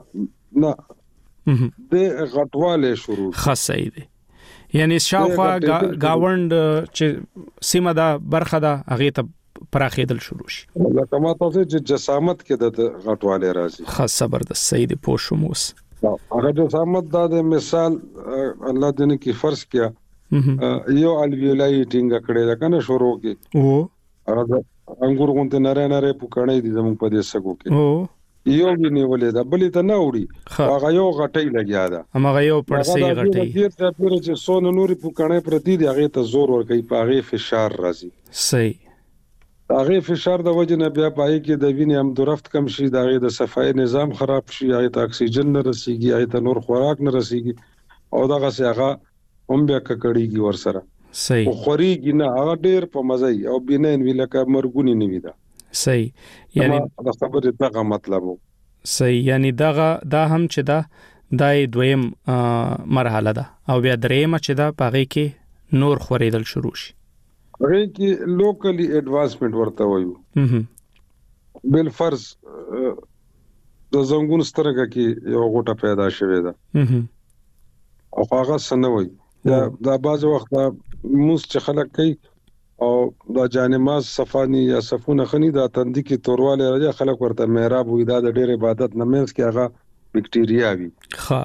د غټواله شروع خاصه دی یعنی شاوخوا گاوند چې سیمه دا برخه دا هغه ته پراخېدل شروع شي. لکه ما تاسو چې جسامت کې د غټواله راځي. خاص زبردست صحیح دی پوښوموس. هغه جسامت دا د مثال الله دې کې فرض کیا یو الویولای ټینګ کړي دا کنه شروع کې هغه انګور غونته نره پکړې دي زموږ په دې سګو کې یو نیولې دا بلې ته نه وړي هغه یو غټي لګیا دا هغه یو پړسي غټي دې ته پیر چې سون نوري پکړې پر دې هغه ته زور ور کوي پاغه فشار راځي. صحیح. هغه فشار د وجه نه بیا پای کې د وینې هم درفت کم شي دغه د صفای نظام خراب شي هغه ته اکسیجن نه رسیږي هغه ته نور خوراک نه رسیږي او دغه څنګه هم بیا ککړیږي ور سره. صحیح او خوريږي نه هغه ډیر په مزه او بینین وی لکه مرګونی نه وی دا صحیح یعنی دا خبره دغه مطلب صحیح یعنی دا هم چې دا دای دویم مرحله ده او بیا درېمه چې دا پاره کې نور خوریدل شروع شي هغه کې لوکلی اډوانسمنت ورته وایو بل فرض د زنګون سترګه کې یو غوټه پیدا شوې ده او هغه سنوي دا باز وخت موس چې خلک کوي او دا جانماز صفانی یا صفونه خني دا تندې کې تورواله راځي خلک ورته محراب وې دا د ډېر عبادت نمنځ کې هغه بکټیریا وي ها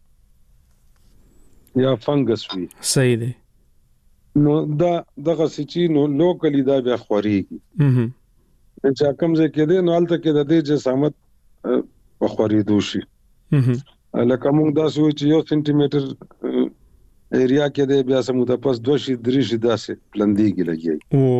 یا فنګس وي صحیح دی نو دا دغه سچې نو لوکلی دا بیا خوريږي چې کوم ځای کې دی نو الته کې د دې جسامت په خوريدو شي لکه موږ دا سوچ یو سنټي میټر ایریا کې دی بیا سمو ته پس 2 شي 3 شي داسې پلندېږي لګي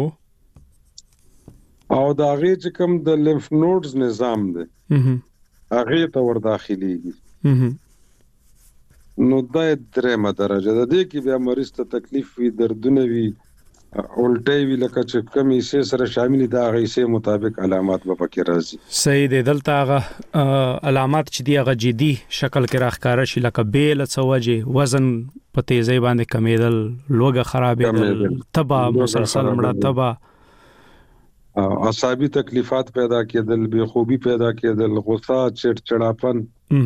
او دا غي چې کوم د لیمف نودز نظام دی هغه ته ور داخليږي نو دا درېمه درجه ده د کې بیا مریض ته تکلیف وي دردونه وي اولټي وی لکه چې کمی سه سره شامل دي هغه سه مطابق علامات به پکې راځي صحیح دی دلته هغه علامات چې دی هغه جدي شکل کې راخکاره شي لکه بیل څوجه وزن په تیزی باندې کمیدل لوګه خرابېدل تبا مسلسل مړه تبا اعصابي تکلیفات پیدا کېدل بے خوبي پیدا کېدل غصه چړچړاپن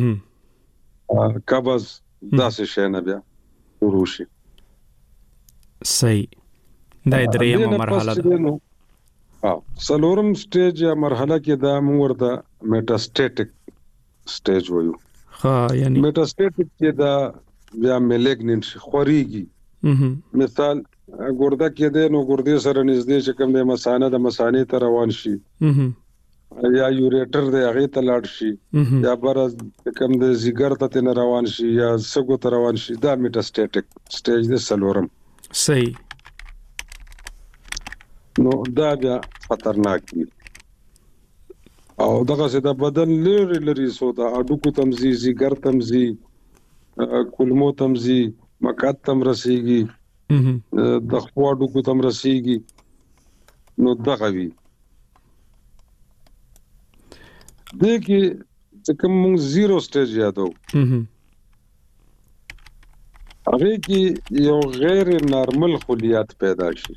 قبض داسې شي نه بیا شروع شي صحیح دا درېمه مرحله ده څلورم سټیج یا مرحله کې دا موږ ورته میټاسټیټک سټیج وایو ها یعنی میټاسټیټک کې دا بیا میلیګننت خوريږي مثال ګرده کې ده نو ګردې سره نږدې چې کوم د مثانه د مثانې ته روان شي یا یوریټر د هغه ته لاړ شي یا برز کوم د زیګر ته نه روان شي یا سګو ته روان شي دا میټاسټیټک سټیج د څلورم صحیح نو دا بیا خطرناک دي او دغه څه د بدن لري سو دا اډوکو تمزي زیګر تمزي کولمو تمزي مقعد تم رسیږي د خپل اډوکو تم رسیږي نو دغه وی دغه چې کوم زیرو سټیج یادو هغه کې یو غیر نارمل خلیات پیدا شي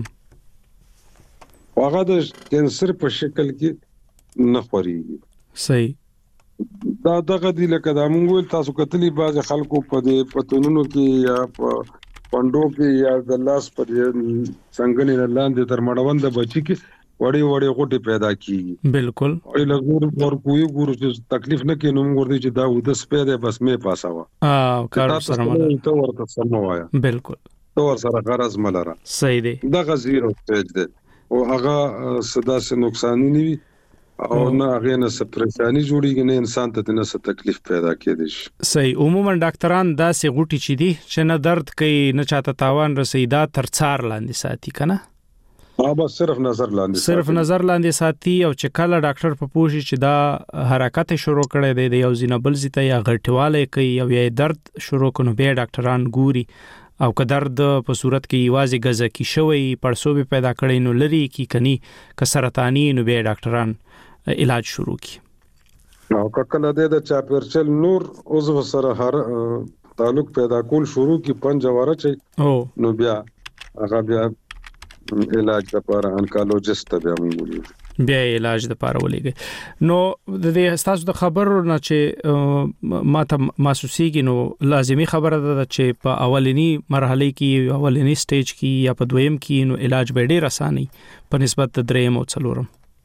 هغه د کینسر په شکل کې نه خوريږي صحیح دا دغه دی لکه دا مونږ تاسو کتلی باز خلکو په دې پتونونو کې یا په پندو کې یا د لاس په څنګه نه لاندې تر مړوند بچی کې وړي وړي غوټي پیدا کیږي بالکل او لګور ورکوي ګورو چې تکلیف نه کینو موږ ورته چې دا د سپېده بس مې پاساوه کار سره مله ته ورته سموایا بالکل تو ور سره غرض ملره صحیح دی دغه زیرو سټیج دی او هغه صدا سے نقصان نه وي او نه هغه نه سپریشانی جوړیږي نه انسان ته نه څه تکلیف پیدا کېدي صحیح عموما ډاکټران دا سه غوټي چي دي چې نه درد کوي نه چاته تاوان رسیدا تر څار لاندې ساتي کنه بس صرف نظر لاندې ساتي او چې کله ډاکټر په پوښي چې دا حرکت شروع کړي دی یو زینبل زیته یا غټواله کوي او یا درد شروع کونه به ډاکټران ګوري او که درد په صورت کې یوازې غزه کې شوی پړسوبې پیدا کړي نو لري کی کني که سرطاني نو به ډاکټران علاج شروع کی او کله د چاپرچل نور عضو سره هر تعلق پیدا کول شروع کی پنځواره چي نو بیا هغه بیا علاج لپاره انکالوجست ته بیا علاج لپاره ولېږي نو د دې تاسو د خبرو نه چې ماته محسوسيږي نو لازمي خبره ده چې په اولنی مرحله کې اولنی سټیج کې یا په دویم کې نو علاج به ډېر اساني په نسبت د دریم او څلورم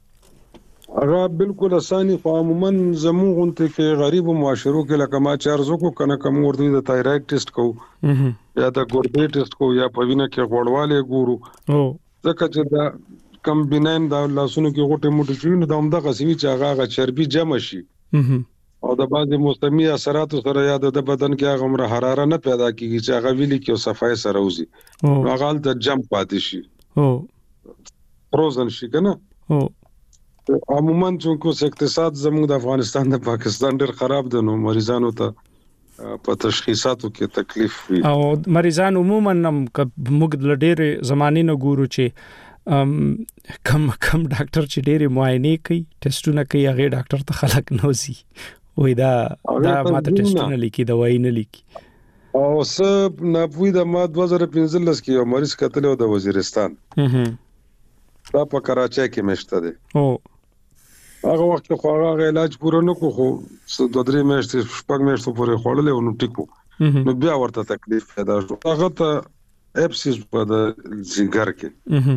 هغه بالکل اساني خو عموما زموږ ته غریب معاشرو کې لکه ما چارزو کو کنه کوم ورته د تایراید ټیسټ کو یا د ګردې ټیسټ کو یا په وینه کې غوړواله ګورو ځکه چې دا کمبینین دا لاسونو کې غوټه موټه شي نو دا هم د غسوي چې هغه چربي جمع شي او د بعضي مستمي اثرات سره یا د بدن کې هغه عمر حراره نه پیدا کیږي چې هغه ویلي کې صفای سره وزي هغه د جم پاتې شي فروزن شي کنه عموما چې اقتصاد زموږ د افغانستان د پاکستان ډېر خراب دي نو مریضانو ته په تشخیصاتو کې تکلیف وي او مریضان عموما موږ د ډېر زمانې نه ګورو چې کم ډاکټر چې ډېر معاینه کوي ټیسټونه کوي هغه ډاکټر ته خلک نوځي وای دا ماته ټیسټونه لیکي دوايي نه لیکي او سب ناپوی د ما 2015 کې یو مریض کتل او د وزیرستان دا په کراچۍ کې مشته دي او هغه وخت خو هغه علاج پوره نکو خو 2-3 میاشتې شپږ میاشتې پورې خوړل او نو ټیکو نو بیا ورته تکلیف پیدا شو هغه ته اپسیس په د ځګر کې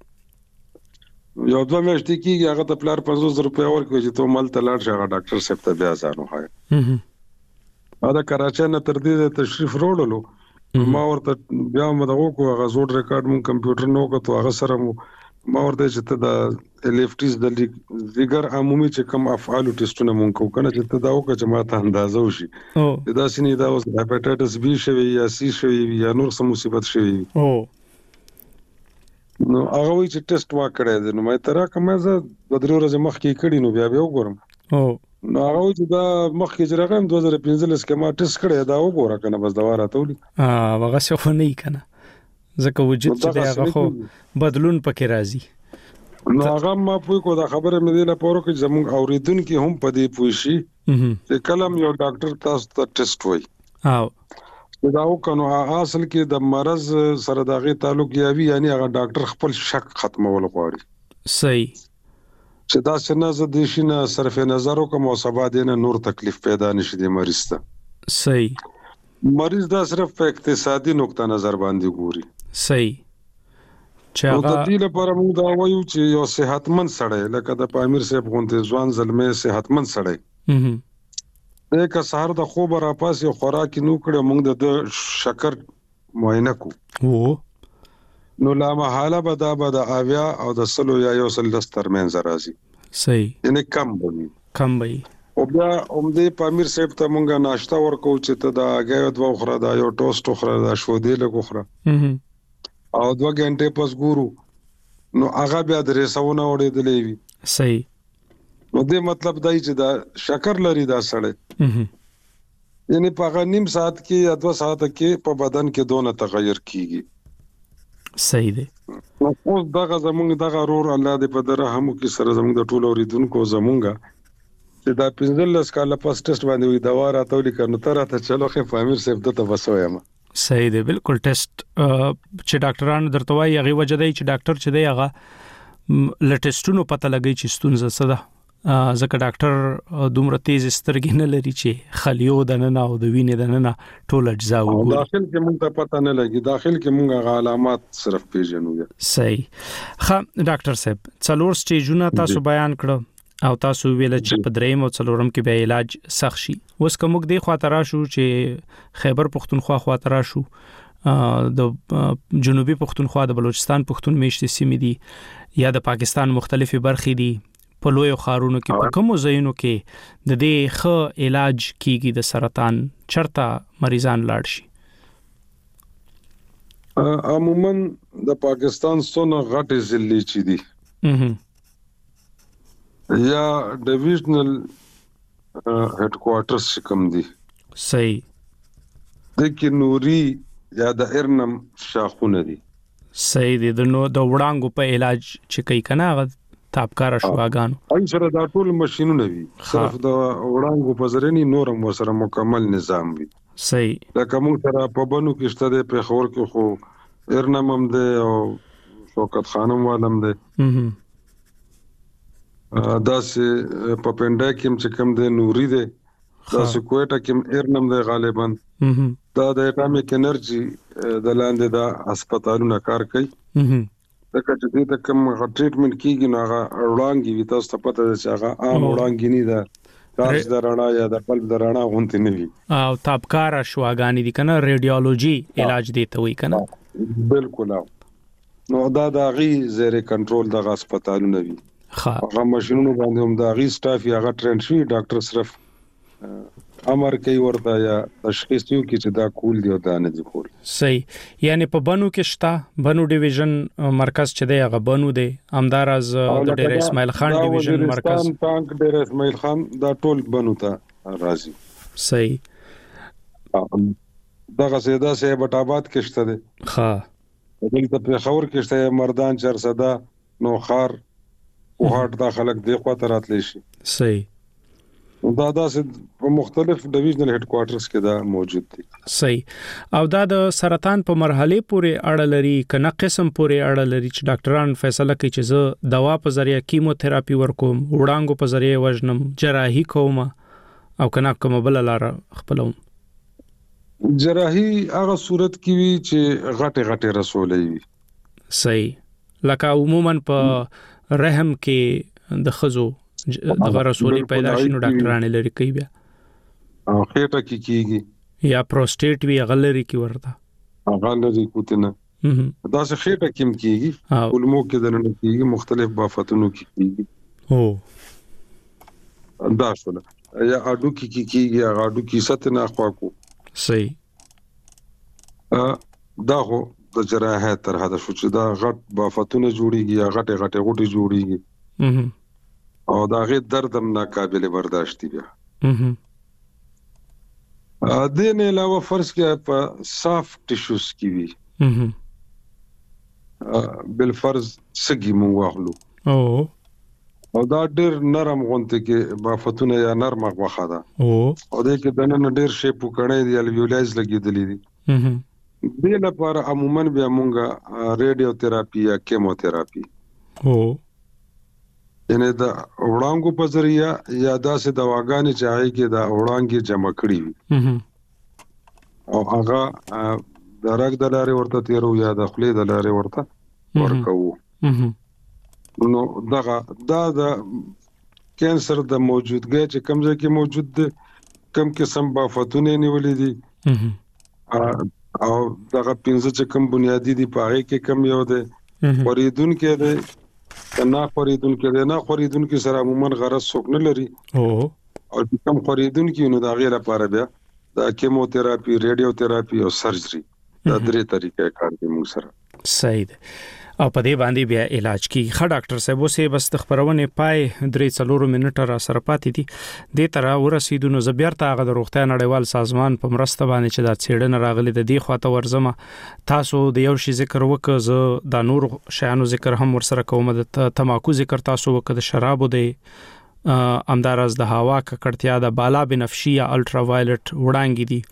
یو 2 میاشتې کېږي هغه ته پلار 500 روپیا ورکوي چې ته مال ته لاړ شې هغه ډاکټر صاحب ته بیا ځانو هاي دا کراچۍ نه تر دې تشریف وروړلو ما ورته بیا مدغه کو هغه زوړ ریکارډ مون کمپیوټر نو کو هغه سره ما ورته چې ته د لیفټیز د ځګر عمومي چې کوم افعال ټیسټونه مونږ کو کنه چې ته دا وکړه چې ما ته اندازه وشي دا سینې دا اوس هپاتایټس بي شوی یا سی شوی یا نور څه مصیبت شوی او نو هغه وی چې ټیسټ واکړی دی نو مې ترا کومه زه د درو ورځې مخکې کړی نو بیا وګورم نو هغه چې دا مخکې چې راغم 2015 کې ما ټیسټ کړی دا وګوره کنه بس دا راته ولي هغه څه نه کنه ځکه وجود چې هغه خو بدلون پکې راځي نو هغه ما پوي کو دا خبره مې دی لپاره چې زموږ اوریدونکو هم په دې پوي شي چې کلم یو ډاکټر تاسو ته ټیسټ وای او دا وکړو اصل کې د مرز سره دغه تعلق یاوي یعنی هغه ډاکټر خپل شک ختمول غواړي صحیح چې دا څنګه زده شي نه صرف نظر کوم او سبا دینه نور تکلیف پیدا نشي د مریض ته صحیح مریض دا صرف په اقتصادي نقطه نظر باندې ګوري صحیح چې هغه د دې لپاره موږ دا وایو چې یو صحتمند سړی لکه د پامیر صاحب غونډه ځوان زلمه صحتمند سړی دغه سهار د خوب را پاس یو خوراک نو کړو موږ د شکر معاینه کو نو لا محاله به د اویا او د سلو یا یو سل دسترمن زرازي صحیح یعنی کم وي او بیا دې پامیر صاحب ته موږ ناشته ورکو چې ته دا غاوت و خورا دا یو ټوسټ خورا دا شو دی له خورا او 2 غنټه پس ګورو نو هغه بیا درې سونه وړېدلې وي صحیح نو دې مطلب دای چې دا شکر لري دا سړی یعنی په هغه نیم ساعت کې یا 2 ساعت کې په بدن کې دونه تغیر کیږي صحیح دی نو اوس دغه زمونږ دغه رور الله دې په درهمو کې سره زمونږ د ټولو اوریدونکو زمونږه چې دا 15 کال پس ټیسټ باندې وي دوا راتولې کړنو تر ته چلو خې فامیر صاحب ته وسویم صحیح دی بالکل ټیسټ چې ډاکټرانو درته وایي هغه وجه دی چې ډاکټر چې دی هغه لټیسټونو پته لګی چې ستونزه څه ده ځکه ډاکټر دومره تیز سترګې نه لري چې خلیو د نه او د وینې د نه ټول اجزا وګوري داخل کې موږ ته پته نه لګي داخل کې موږ علامات صرف پیژنو صحیح ډاکټر صاحب څلور سټیجونه تاسو بیان کړو او تاسو ویل چې په دریم او څلورم کې به علاج سخت شي اوس کوم دی خاطر شو چې خیبر پختونخوا خاطر شو د جنوبي پختونخوا د بلوچستان پختون میشتې سیمې دي یا د پاکستان مختلفي برخې دي په لوی خارونو کې په کوم ځایونو کې د دې ښه علاج کیږي د سرطان چرته مریضان لاړ شي عموما د پاکستان څونه غټ ضلع چي دي یا ډیویژنل هډ کوارټرز کوم دي صحیح د کې نوري یا د ارنم شاخونه دي صحیح دي د وړانګو په علاج چې کوي کنه تابکار شواګانو اې سره دا ټول ماشينونه وي صرف د وړانګو په ذریعہ نورم سره مکمل نظام وي صحیح لکه موږ سره په بنو کې شته په خور کې خو ارنم هم ده او شوکت خانم والم ده دا سه په پنده کې چې کوم د نوري ده دا سه کوټه کې ارنم ده غالبا دا د اټامیک انرژي د لاندې د هسپتالونو کار کوي دا چې د کوم ټریټمنټ کیږي نو هغه وړاندې وي تاسو ته پته ده چې هغه عام وړاندې نه ده کارش د رڼا یا د قلب د رڼا غونډې نه وي او تابکار شواګانی دي کنه ریډیولوژي علاج دی ته وي کنه بالکل نو دا د غي زیر کنټرول د هسپتالونو وي هغه ماشينونو باندې هم د غي سټاف یا غټ ټرین شي ډاکټر صرف امر کوي ورته یا تشخیص یو کې چې دا کول دی او دا نه دی کول صحیح یعنی په بنو کې شته بنو ډیویژن مرکز چې دی هغه بنو دی همدارز د ډیر اسماعیل خان ډیویژن مرکز ټانک ډیر اسماعیل خان دا ټول بنو ته راځي صحیح دغه سیدا سه بټاباد کې شته دي. ها دلته په خور کې شته مردان چرسدا نو خار او هاټ داخلك دی خواته راتلی شي. صحیح. دا په مختلف ډیویژنل هډ کوارټرز کې دا موجود دي. صحیح. او دا د سرطان په مرحله پورې اړه لري کنه قسم پورې اړه لري چې ډاکټران فیصله کوي چې زه دوا په ذریعہ کیموتراپي ورکوم وړانګو په ذریعہ وژنم جراحي کوم او کنه کوم بل لار خپلوم. جراحي هغه صورت کې وی چې غټه رسولې وي. صحیح. لکه عموما په رحم کې د خزو د رسولي پیدا شي نو ډاکټرانه لري کوي بیا او خېټه کې کیږي یا پروستیټ وی غلري کی ورته غلري کوتنه دا څه خېټه کې کیږي علمو کې دنه کیږي مختلف بافتونو کې کیږي او دا څه یا اډو کې کیږي اډو کې ستنه خوا کو صحیح. دا هو د جراحت تر هدا شو چې دا غټ بافتونه جوړيږي یا غټه غوټي جوړيږي او دا غي درد هم ناقابل برداشت دی بیا. دین علاوه فرض کې په سافټ ټیشوز کې وي بل فرض سګي مو واخلو او دا ډېر نرم غونته کې بافتونه یا نرمه غوخه ده او د کې دنه ډېر شی پوکړې دی الویولایز لګیدلې دي. دې لپاره عموما بیا مونږه ریډیو تھراپي یا کیموتراپي یعنی دا وړانګو په ذریعہ یا داسې دواګانې چې هغه کې دا وړانګي جمع کړي وي او هغه د رګ د لارې ورته تیرو یا د خولې د لارې ورته ورکو. نو دا د کینسر د موجودګۍ چې کوم ځای کې موجود دي کوم قسم بافتونه نیولې دي او دغه پنځه چې کوم بنیادی دي په هغه کې کم یو دي وریدون کې دي نه خریدون کې نه خریدون کې سره عموما غرض څوک نه لري او کوم خریدون کې نو دا غیر لپاره بیا د کیموتراپي ریډیو تھراپي او سرجري دا درې طریقې کار کوي موږ سره. صحیح. او په دې باندې بیا علاج کی خه ډاکټر صاحب اوسه بس خبرونه پای 3-4 منټه را سره پاتې دي د تر ورسېدو نو زبیرته هغه د روغتیا نړیوال سازمان په مرسته باندې چې دا څېړنه راغلي د دې خواته ورزمه تاسو د یو شی ذکر وکړ زه د نور شیانو ذکر هم ورسره کوم د تماکو ذکر تاسو وکړ د شرابو د امدارز د هوا ککړتیا د بالا بنفشي یا الټرا وایلټ وړانګې دي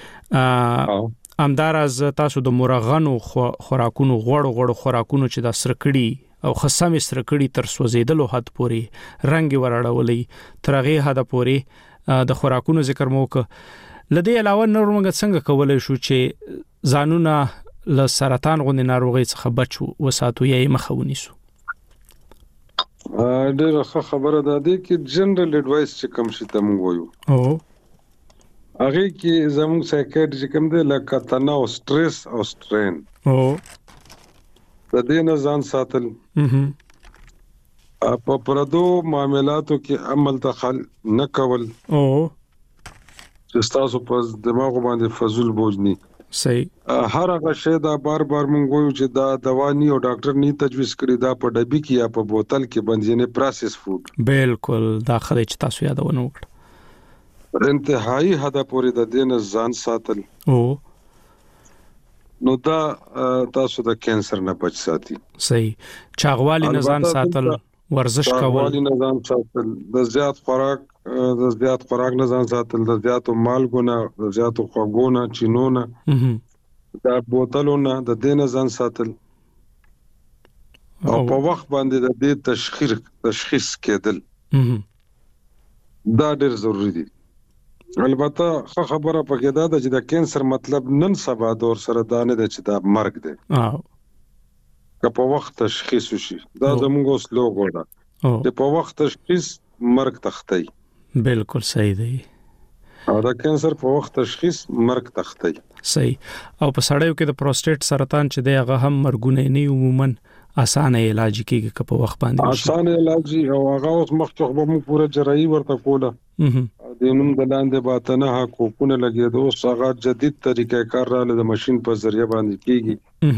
امدارز تاسو د مرغانو خوراکونو غوړ خوراکونو چې د سرکړی او خصمې سرکړی تر سوزیدلو حد پوري رنگ ورړولې ترغه حد پوري د خوراکونو ذکر موک لدې علاوه نور موږ څنګه کولای شو چې ځانونه له سرطان غوندې ناروغي څخه بچو وساتو یې مخاونی سو. ډېر خبره ده چې جنرال اډوایس چې کوم شي تم وایو هغه کې زموږ سایکیاټری کوم دی لکه تناو سټرس او سټرین د دې نه ځان ساتل په پردو معاملاتو کې عمل دخل نه کول چې تاسو په دماغ باندې فزول بوجني. صحیح. هر هغه شی دا بار مونږ وایو چې دا دوا نه او ډاکټر نه تجویز کړی دا په ډبي کې یا په بوتل کې باندې نه پروسس فود بالکل دا خدای چې تاسو یادونه وکړه انتهایی حد پورې د دین ځان ساتل نو دا تاسو د کینسر نه بچ ساتي. صحیح. چاغوالي نه ځان ساتل ورزش کول چاغوالي نه ځان ساتل د زیات خوراک نه ځان ساتل د زیاتو مالګونه د زیاتو خوږونه چینونه دا بوتلونه د دین ځان ساتل او په وخت باندې د دې تشخیص کېدل دا ډېر ضروری دي. البته خبره پکې دا ده چې د کینسر مطلب نن سبا دور سره دا نه ده چې دا مرګ دی که په وخت تشخیص وشي دا زموږ سلوګ ده چې په وخت تشخیص مرګ تختی. بالکل صحیح دی. او دا کینسر په وخت تشخیص مرګ تختی. صحیح. او په سړیو کې د پروستیټ سرطان چې دی هغه هم مرګونه نه عموما اسانه علاج کیږي که په وخت باندې اسانه علاج او هغه اوس مخکې به موږ پوره جراحي ورته کوله د نوم د لاندې باتنه حقوقونه لګیدو اوس هغه جدید طریقې کار رااله د ماشين په ذریعہ باندې کیږي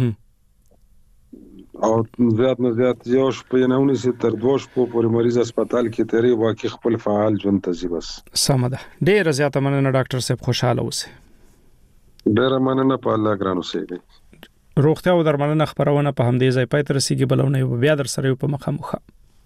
او زیات نه زیات یو شپه نه ونیسي تر 2 شپو پورې مریض هسپتال کې تیری واقع خپل فعال ژوند ته ځي. بس سم ده. ډیر زیات مننه ډاکټر صاحب خوشاله اوسئ. ډېر مننه په الله ګرانو سي. روغتیا او درملنه خبرونه په همدې ځای پای تر رسیدي بلونه بیا در سره په مخامخه.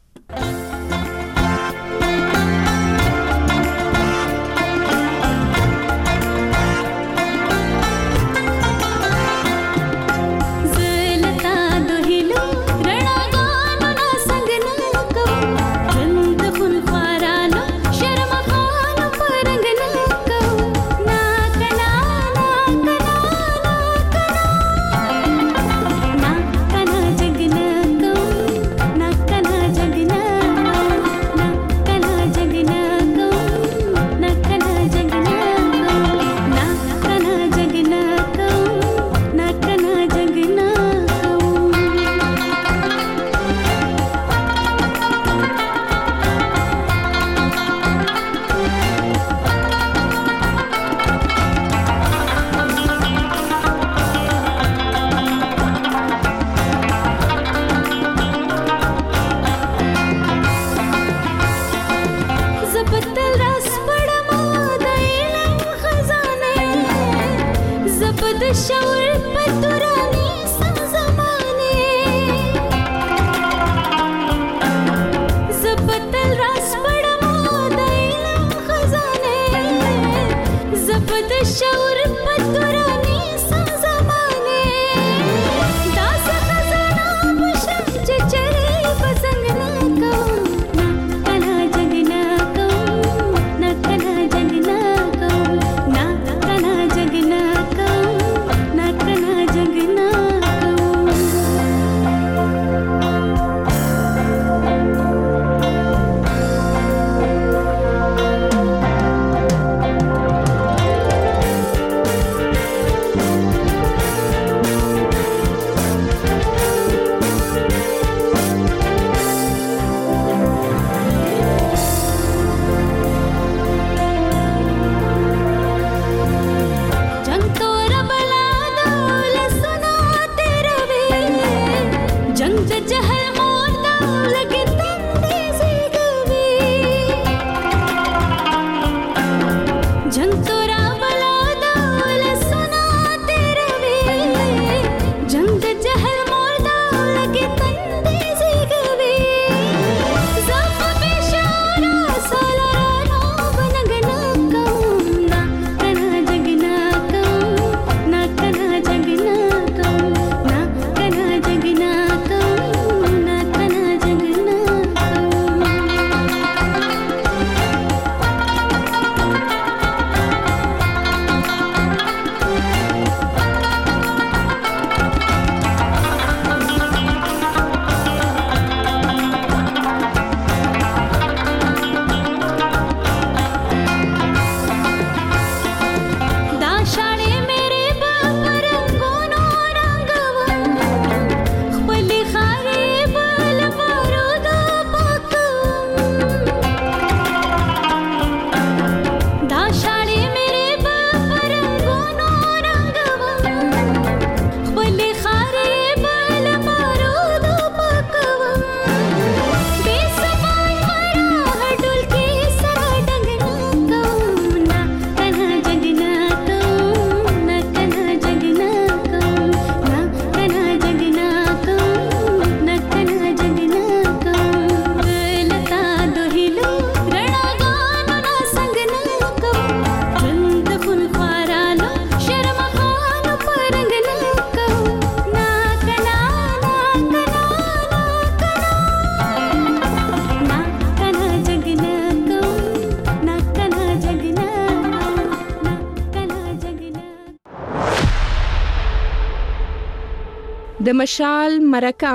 د مشال مرکه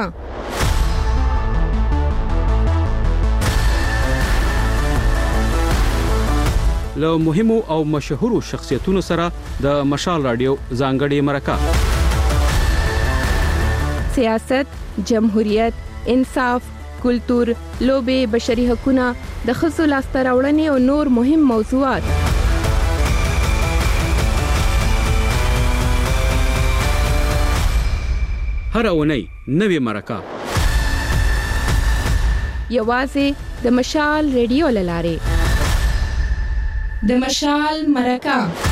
له مهمو او مشهورو شخصیتونو سره د مشال رادیو ځانګړي مرکه. سیاست، جمهوریت، انصاف، کلتور، لوبې، بشري حقوقونه، د ښځو لاسته راوړنې او نور مهم موضوعات. هر اونۍ نوې مرکه یوازې د مشال ریډیو لاره. د مشال مرکه